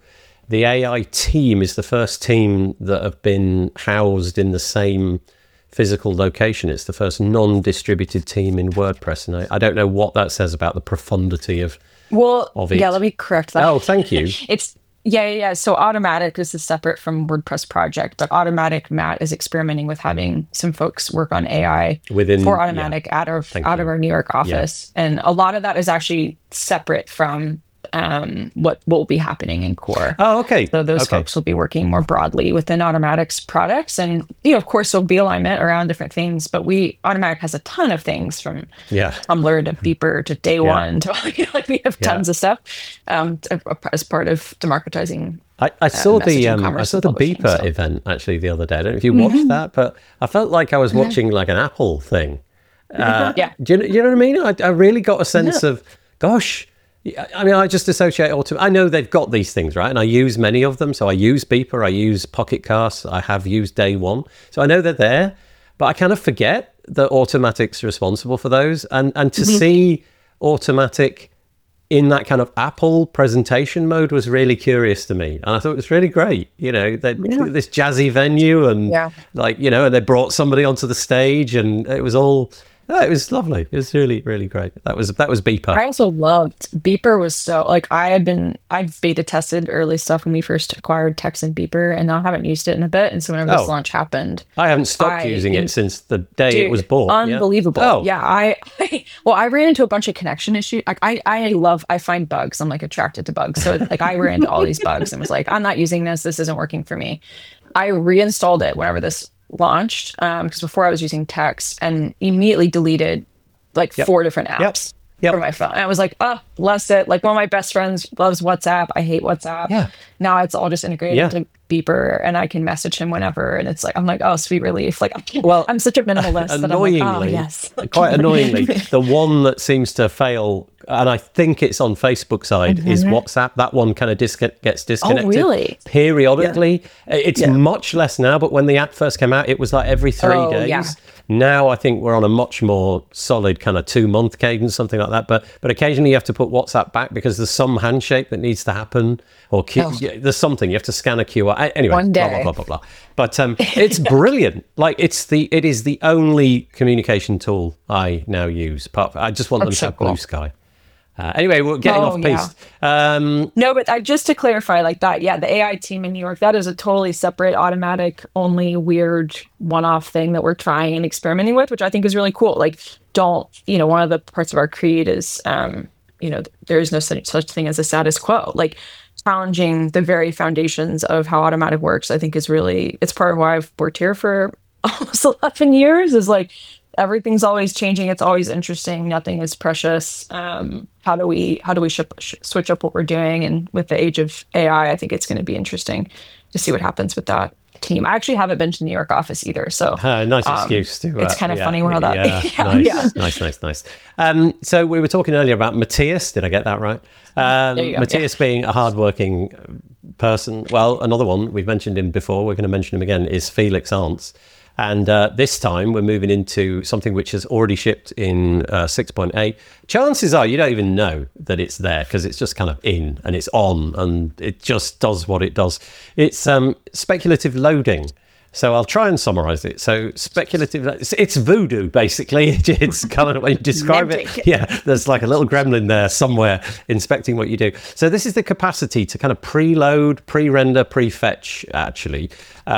the A I team is the first team that have been housed in the same physical location. It's the first non-distributed team in WordPress, and I, I don't know what that says about the profundity of well of it. Yeah, let me correct that. Oh, thank you. It's yeah yeah yeah so Automattic is separate from WordPress project, but Automattic, Matt is experimenting with having some folks work on A I within for Automattic yeah. out of Thank out you. of our New York office, yeah. And a lot of that is actually separate from um what what will be happening in Core. Oh, okay. So those okay. folks will be working more broadly within Automattic's products, and you know, of course, there'll be alignment around different things. But we Automattic has a ton of things, from yeah. Tumblr to Beeper to Day yeah. One to you know, like we have tons yeah. of stuff um, to, as part of democratizing. I, I saw uh, the um, I saw the Beeper so. event actually the other day. I don't know if you watched mm-hmm. that, but I felt like I was watching like an Apple thing. Uh, yeah, do you, you know what I mean? I, I really got a sense yeah. of, gosh. I mean, I just associate auto. I know they've got these things, right? And I use many of them. So I use Beeper, I use Pocket Casts, I have used Day One. So I know they're there, but I kind of forget that Automattic's responsible for those. And and to mm-hmm. see Automattic in that kind of Apple presentation mode was really curious to me. And I thought it was really great. You know, they yeah. this jazzy venue and yeah. like, you know, and they brought somebody onto the stage and it was all... No, it was lovely. It was really, really great. That was that was Beeper. I also loved Beeper. Was so like I had been I've beta tested early stuff when we first acquired Text and Beeper, and I haven't used it in a bit. And so whenever oh, this launch happened, I haven't stopped I, using it since the day dude, it was bought. Unbelievable. Yeah. Oh. yeah I, I well, I ran into a bunch of connection issues. Like I, I love I find bugs. I'm like attracted to bugs. So like I ran into all these bugs and was like, I'm not using this. This isn't working for me. I reinstalled it whenever this launched um because before I was using Text and immediately deleted like yep. four different apps yep. Yep. for my phone. And I was like, oh, bless it. Like one of my best friends loves WhatsApp. I hate WhatsApp. Yeah. Now it's all just integrated yeah. into Beeper and I can message him whenever. And it's like, I'm like, oh, sweet relief. Like, well, I'm such a minimalist. Annoyingly, that I'm like, oh, yes. quite annoyingly, the one that seems to fail, and I think it's on Facebook side, mm-hmm. is WhatsApp. That one kind of dis- gets disconnected oh, really? periodically. Yeah. It's yeah. much less now, but when the app first came out, it was like every three oh, days. Yeah. Now I think we're on a much more solid kind of two-month cadence, something like that. But but occasionally you have to put WhatsApp back because there's some handshake that needs to happen, or Q- oh. yeah, there's something you have to scan a Q R. Anyway, One day. blah blah blah blah blah. But um, it's brilliant. Like it's the it is the only communication tool I now use. Apart from, I just want That's them to so have cool. Blue Sky. Uh, anyway, we're getting oh, off piste. Yeah. Um, no, but I, just to clarify, like that, yeah, the A I team in New York, that is a totally separate, Automattic, only weird one-off thing that we're trying and experimenting with, which I think is really cool. Like, don't, you know, one of the parts of our creed is, um, you know, there is no such, such thing as a status quo. Like, challenging the very foundations of how Automattic works, I think is really, it's part of why I've worked here for almost eleven years, is like, everything's always changing. It's always interesting. Nothing is precious. Um, how do we how do we ship, sh- switch up what we're doing? And with the age of A I, I think it's going to be interesting to see what happens with that team. I actually haven't been to the New York office either, so uh, nice um, excuse to. Uh, it's kind of yeah, funny how that. Yeah, yeah, nice, yeah. nice, nice, nice. Um, so we were talking earlier about Matthias. Did I get that right? Um, There you go, Matthias yeah. being a hardworking person. Well, another one we've mentioned him before. We're going to mention him again. Is Felix Arntz. And uh, this time we're moving into something which has already shipped in uh, six point eight. Chances are you don't even know that it's there because it's just kind of in and it's on and it just does what it does. It's um, speculative loading. So I'll try and summarize it. So speculative, it's, it's voodoo, basically. It's kind of when you describe it. Yeah, there's like a little gremlin there somewhere inspecting what you do. So this is the capacity to kind of preload, pre-render, pre-fetch, actually,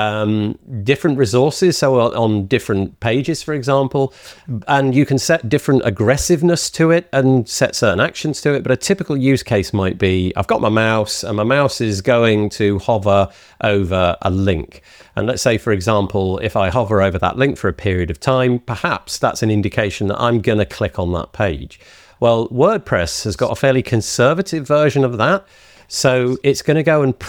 um, different resources. So on, on different pages, for example, and you can set different aggressiveness to it and set certain actions to it. But a typical use case might be, I've got my mouse and my mouse is going to hover over a link. And let's say, for example, if I hover over that link for a period of time, perhaps that's an indication that I'm going to click on that page. Well, WordPress has got a fairly conservative version of that. So it's going to go and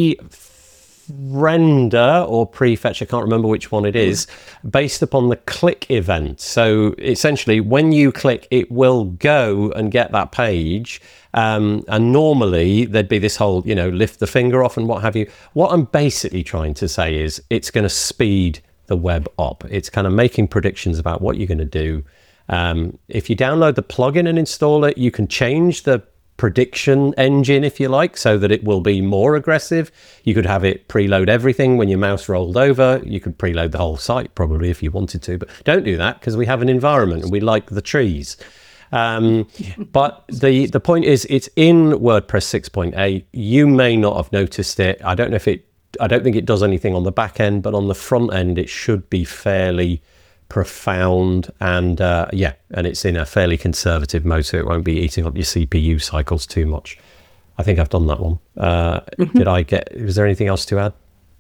pre-render or pre-fetch, I can't remember which one it is, based upon the click event. So essentially, when you click, it will go and get that page. Um, and normally there'd be this whole, you know, lift the finger off and what have you. What I'm basically trying to say is it's going to speed the web up. It's kind of making predictions about what you're going to do. Um, if you download the plugin and install it, you can change the prediction engine, if you like, so that it will be more aggressive. You could have it preload everything when your mouse rolled over. You could preload the whole site probably if you wanted to, but don't do that because we have an environment and we like the trees. Um, but the the point is, it's in WordPress six point eight. You may not have noticed it. I don't know if it, I don't think it does anything on the back end, but on the front end, it should be fairly profound, and uh, yeah, and it's in a fairly conservative mode, so it won't be eating up your C P U cycles too much. I think I've done that one. Uh, mm-hmm. Did I get? Was there anything else to add?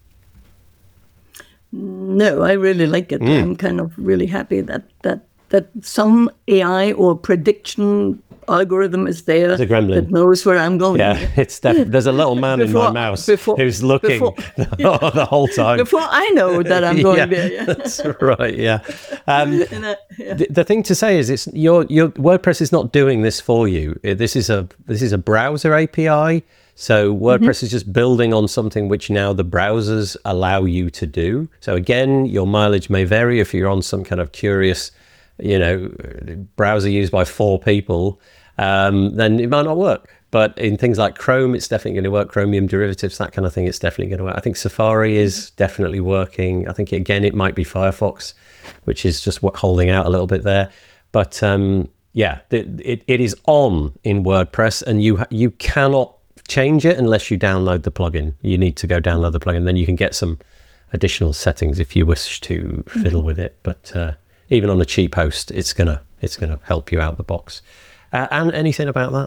No, I really like it. Mm. I'm kind of really happy that that that some A I or prediction algorithm is there the gremlin that knows where I'm going. Yeah, it's def- there's a little man before, in my mouse before, who's looking before, yeah. the whole time. Before I know that I'm going yeah, there. Yeah. That's right, yeah. Um, uh, yeah. The, the thing to say is it's your your WordPress is not doing this for you. This is a this is a browser A P I. So WordPress mm-hmm. is just building on something which now the browsers allow you to do. So again, your mileage may vary if you're on some kind of curious, you know, browser used by four people, um, then it might not work. But in things like Chrome, it's definitely going to work. Chromium derivatives, that kind of thing, it's definitely going to work. I think Safari is definitely working. I think, again, it might be Firefox, which is just what, holding out a little bit there. But um, yeah, it, it, it is on in WordPress, and you you cannot change it unless you download the plugin. You need to go download the plugin. Then you can get some additional settings if you wish to fiddle mm-hmm. with it. But uh, even on a cheap host, it's gonna it's gonna help you out the box. Uh, and anything about that?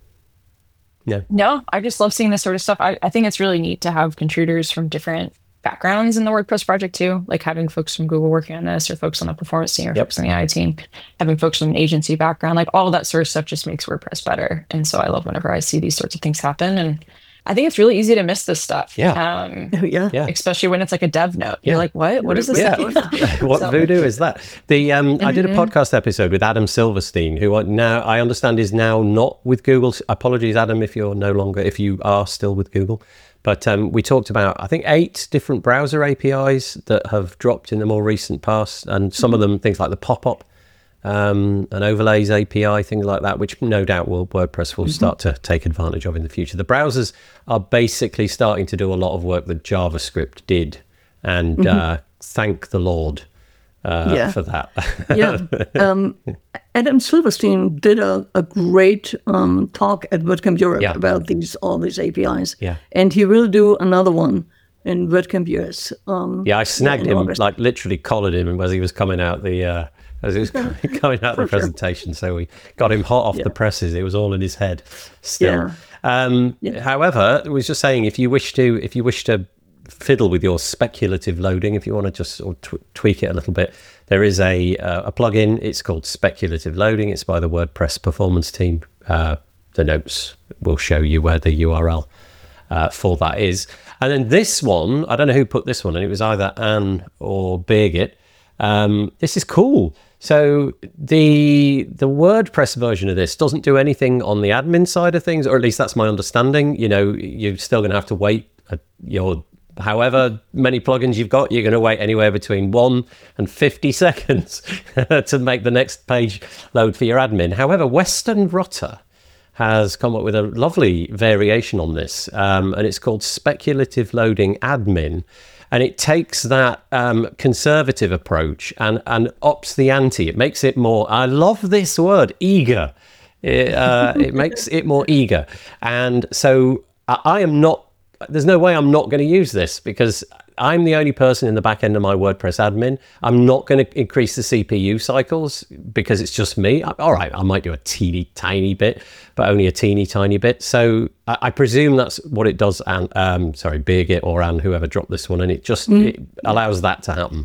No. No, I just love seeing this sort of stuff. I, I think it's really neat to have contributors from different backgrounds in the WordPress project too, like having folks from Google working on this, or folks on the performance team, or yep. folks on the A I team, having folks from an agency background, like all that sort of stuff just makes WordPress better. And so I love whenever I see these sorts of things happen. And I think it's really easy to miss this stuff. Yeah. Um, yeah. yeah. Especially when it's like a dev note. You're yeah. like, what? What is this? Yeah. What so. voodoo is that? The um, mm-hmm. I did a podcast episode with Adam Silverstein, who I now I understand is now not with Google. Apologies, Adam, if you're no longer, if you are still with Google. But um, we talked about, I think, eight different browser A P Is that have dropped in the more recent past. And some mm-hmm. of them, things like the pop-up, um, and overlays A P I, things like that, which no doubt will WordPress will mm-hmm. start to take advantage of in the future. The browsers are basically starting to do a lot of work that JavaScript did, and mm-hmm. uh, thank the Lord uh, yeah. for that. yeah, um, Adam Silverstein did a, a great um, talk at WordCamp Europe yeah. about these all these A P Is, yeah, and he will do another one in WordCamp U S. Um, yeah, I snagged him, August. like literally collared him as he was coming out the. Uh, As it was coming out of the presentation, sure. so we got him hot off yeah. the presses. It was all in his head still. Yeah. Um, yeah. However, I was just saying, if you wish to, if you wish to fiddle with your speculative loading, if you want to just sort of tw- tweak it a little bit, there is a uh, a plugin. It's called Speculative Loading. It's by the WordPress performance team. Uh, the notes will show you where the U R L uh, for that is. And then this one, I don't know who put this one in. It was either Anne or Birgit. Um, this is cool. So the the WordPress version of this doesn't do anything on the admin side of things, or at least that's my understanding. You know, you're still going to have to wait a, your however many plugins you've got, you're going to wait anywhere between one and fifty seconds to make the next page load for your admin. However, Western Rotter has come up with a lovely variation on this, um, and it's called Speculative Loading Admin. And it takes that um, conservative approach and, and ups the ante. It makes it more, I love this word, eager. It, uh, it makes it more eager. And so I, I am not, there's no way I'm not going to use this, because I'm the only person in the back end of my WordPress admin. I'm not going to increase the C P U cycles because it's just me. All right, I might do a teeny tiny bit, but only a teeny tiny bit. So I, I presume that's what it does. And um, sorry, Birgit or Anne, whoever dropped this one, and it just mm. it allows that to happen.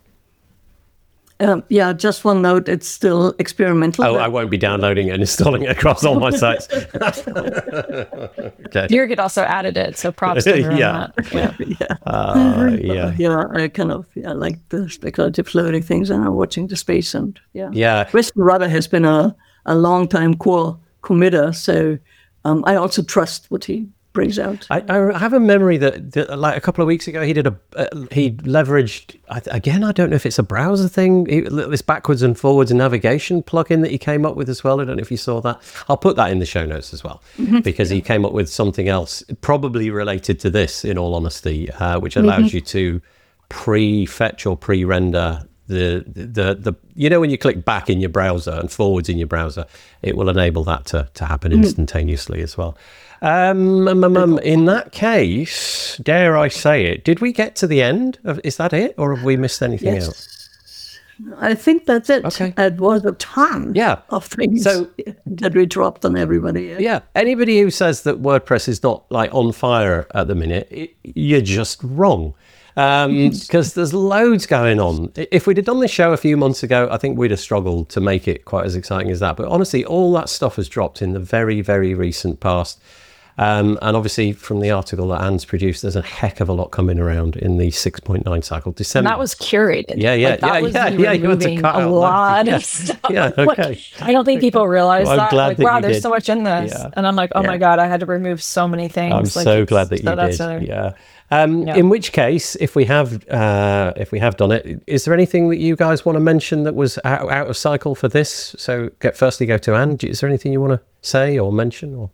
Um, yeah, just one note, it's still experimental. Oh, I won't be downloading it and installing it across all my sites. Okay. Birgit also added it, so props to her yeah. on that. Yeah, yeah. Uh, yeah. yeah, I kind of yeah, like the speculative loading things, and I'm watching the space, and yeah. Yeah. Western Rotter has been a, a long time core committer, so um, I also trust what he brings out. I, I have a memory that, that, like a couple of weeks ago, he did a uh, he leveraged I, again. I don't know if it's a browser thing. He, this backwards and forwards navigation plugin that he came up with as well. I don't know if you saw that. I'll put that in the show notes as well, mm-hmm. because he came up with something else, probably related to this. In all honesty, uh, which allows mm-hmm. you to pre-fetch or pre-render. The, the the you know when you click back in your browser and forwards in your browser, it will enable that to, to happen instantaneously mm. as well. Um, um, um, um, in that case, dare I say it, did we get to the end? Of, is that it, or have we missed anything yes. else? I think that's it. Okay. It was a ton yeah. of things so, that we dropped on everybody. Yeah. yeah. Anybody who says that WordPress is not like on fire at the minute, it, you're just wrong. Um, because there's loads going on. If we'd have done this show a few months ago, I think we'd have struggled to make it quite as exciting as that. But honestly, all that stuff has dropped in the very, very recent past. Um, and obviously, from the article that Anne's produced, there's a heck of a lot coming around in the six point nine cycle. December. And that was curated. Yeah, yeah, like, that yeah, was yeah, yeah. You had to cut a out lot yeah. of stuff. Yeah, okay. Like, I don't think people realize well, I'm that. glad Like, that wow, you there's did. so much in this. Yeah. And I'm like, oh yeah. my God, I had to remove so many things. I'm like, so glad that you so did. A, yeah. Um, yeah. In which case, if we have uh, if we have done it, is there anything that you guys want to mention that was out, out of cycle for this? So, get firstly go to Anne. Is there anything you want to say or mention? Or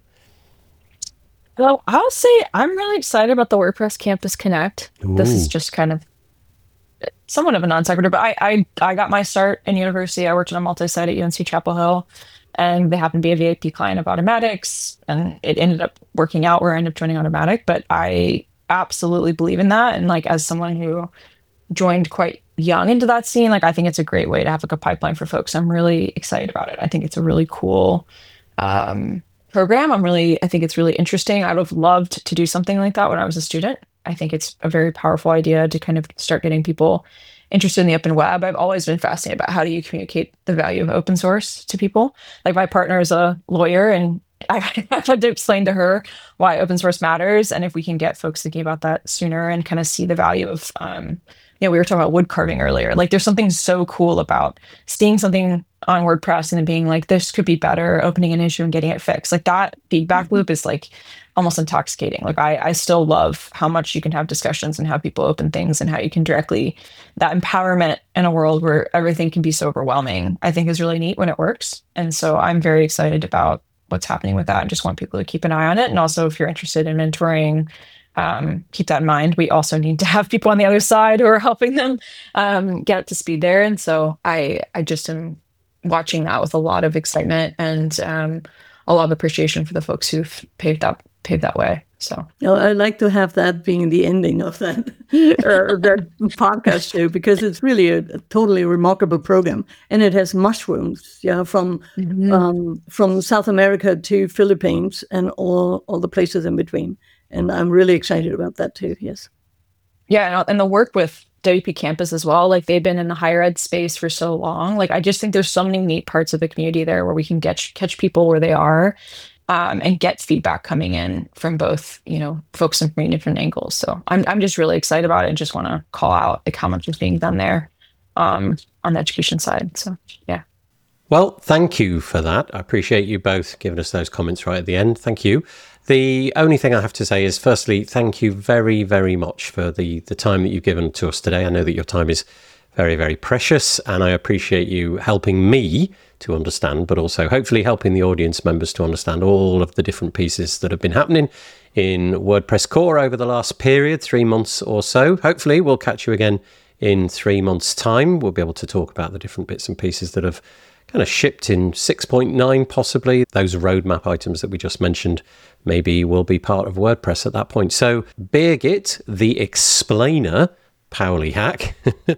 well, I'll say I'm really excited about the WordPress Campus Connect. Ooh. This is just kind of somewhat of a non sequitur, but I, I I got my start in university. I worked on a multi-site at U N C Chapel Hill, and they happened to be a V I P client of Automatics, and it ended up working out where I ended up joining Automatic. But I absolutely believe in that, and like as someone who joined quite young into that scene, like I think it's a great way to have like a pipeline for folks. I'm really excited about it. I think it's a really cool um, program. I'm really, I think it's really interesting. I would have loved to do something like that when I was a student. I think it's a very powerful idea to kind of start getting people interested in the open web. I've always been fascinated about how do you communicate the value of open source to people. Like my partner is a lawyer, and I, I've had to explain to her why open source matters, and if we can get folks thinking about that sooner and kind of see the value of, um, you know, we were talking about wood carving earlier. Like there's something so cool about seeing something on WordPress and then being like, this could be better, opening an issue and getting it fixed. Like that feedback loop is like almost intoxicating. Like I, I still love how much you can have discussions and how people open things and how you can directly, that empowerment in a world where everything can be so overwhelming, I think is really neat when it works. And so I'm very excited about what's happening with that and just want people to keep an eye on it. And also if you're interested in mentoring, um, keep that in mind. We also need to have people on the other side who are helping them um, get up to speed there. And so I, I just am watching that with a lot of excitement and um, a lot of appreciation for the folks who've paved that paved that way. So you know, I'd like to have that being the ending of that, or that podcast show, because it's really a, a totally remarkable program, and it has mushrooms, yeah, from mm-hmm. um, from South America to Philippines and all all the places in between. And I'm really excited about that too. Yes. Yeah, and the work with W P Campus as well. Like they've been in the higher ed space for so long. Like I just think there's so many neat parts of the community there where we can get catch people where they are. Um, and get feedback coming in from both, you know, folks from many different angles. So I'm I'm just really excited about it and just want to call out like how much is being done there um, on the education side. So yeah. Well, thank you for that. I appreciate you both giving us those comments right at the end. Thank you. The only thing I have to say is, firstly, thank you very, very much for the the time that you've given to us today. I know that your time is very, very precious, and I appreciate you helping me to understand, but also hopefully helping the audience members to understand all of the different pieces that have been happening in WordPress core over the last period, three months or so. Hopefully we'll catch you again in three months' time. We'll be able to talk about the different bits and pieces that have kind of shipped in six point nine, possibly. Those roadmap items that we just mentioned maybe will be part of WordPress at that point. So Birgit, the explainer, Pauli Hack,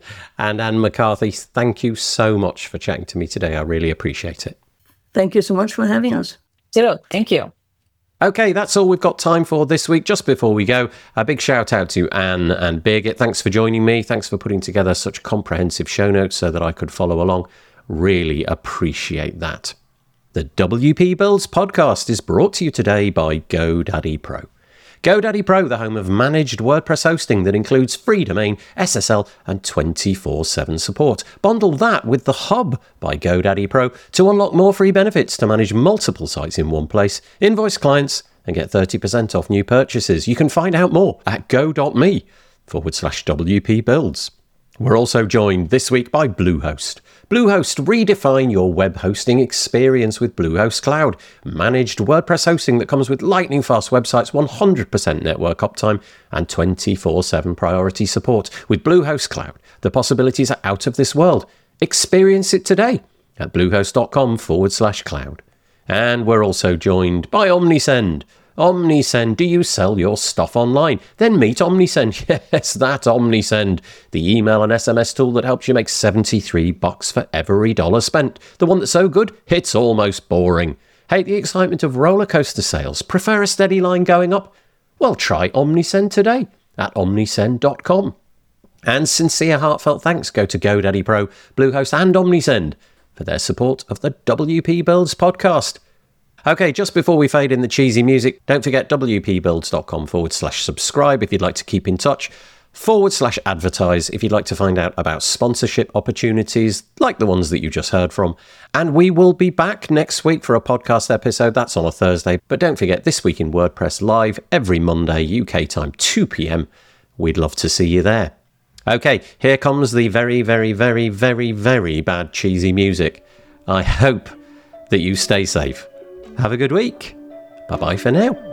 and Anne McCarthy, thank you so much for chatting to me today. I really appreciate it. Thank you so much for having us. Ditto. Thank you. Okay, that's all we've got time for this week. Just before we go, a big shout out to Anne and Birgit. Thanks for joining me. Thanks for putting together such comprehensive show notes so that I could follow along. Really appreciate that. The W P Builds podcast is brought to you today by GoDaddy Pro. GoDaddy Pro, the home of managed WordPress hosting that includes free domain, S S L, and twenty-four seven support. Bundle that with the Hub by GoDaddy Pro to unlock more free benefits to manage multiple sites in one place, invoice clients, and get thirty percent off new purchases. You can find out more at go.me forward slash WP Builds. We're also joined this week by Bluehost. Bluehost, redefine your web hosting experience with Bluehost Cloud. Managed WordPress hosting that comes with lightning-fast websites, one hundred percent network uptime, and twenty-four seven priority support. With Bluehost Cloud, the possibilities are out of this world. Experience it today at bluehost.com forward slash cloud. And we're also joined by Omnisend. Omnisend, do you sell your stuff online? Then meet Omnisend. Yes, that Omnisend, the email and S M S tool that helps you make seventy-three bucks for every dollar spent. The one that's so good, it's almost boring. Hate the excitement of roller coaster sales? Prefer a steady line going up? Well, try Omnisend today at omnisend dot com. And sincere heartfelt thanks go to GoDaddy Pro, Bluehost and Omnisend for their support of the W P Builds podcast. Okay, just before we fade in the cheesy music, don't forget wpbuilds.com forward slash subscribe if you'd like to keep in touch, forward slash advertise if you'd like to find out about sponsorship opportunities like the ones that you just heard from. And we will be back next week for a podcast episode. That's on a Thursday. But don't forget, This Week in WordPress live every Monday, U K time, two p.m. We'd love to see you there. Okay, here comes the very, very, very, very, very bad cheesy music. I hope that you stay safe. Have a good week. Bye-bye for now.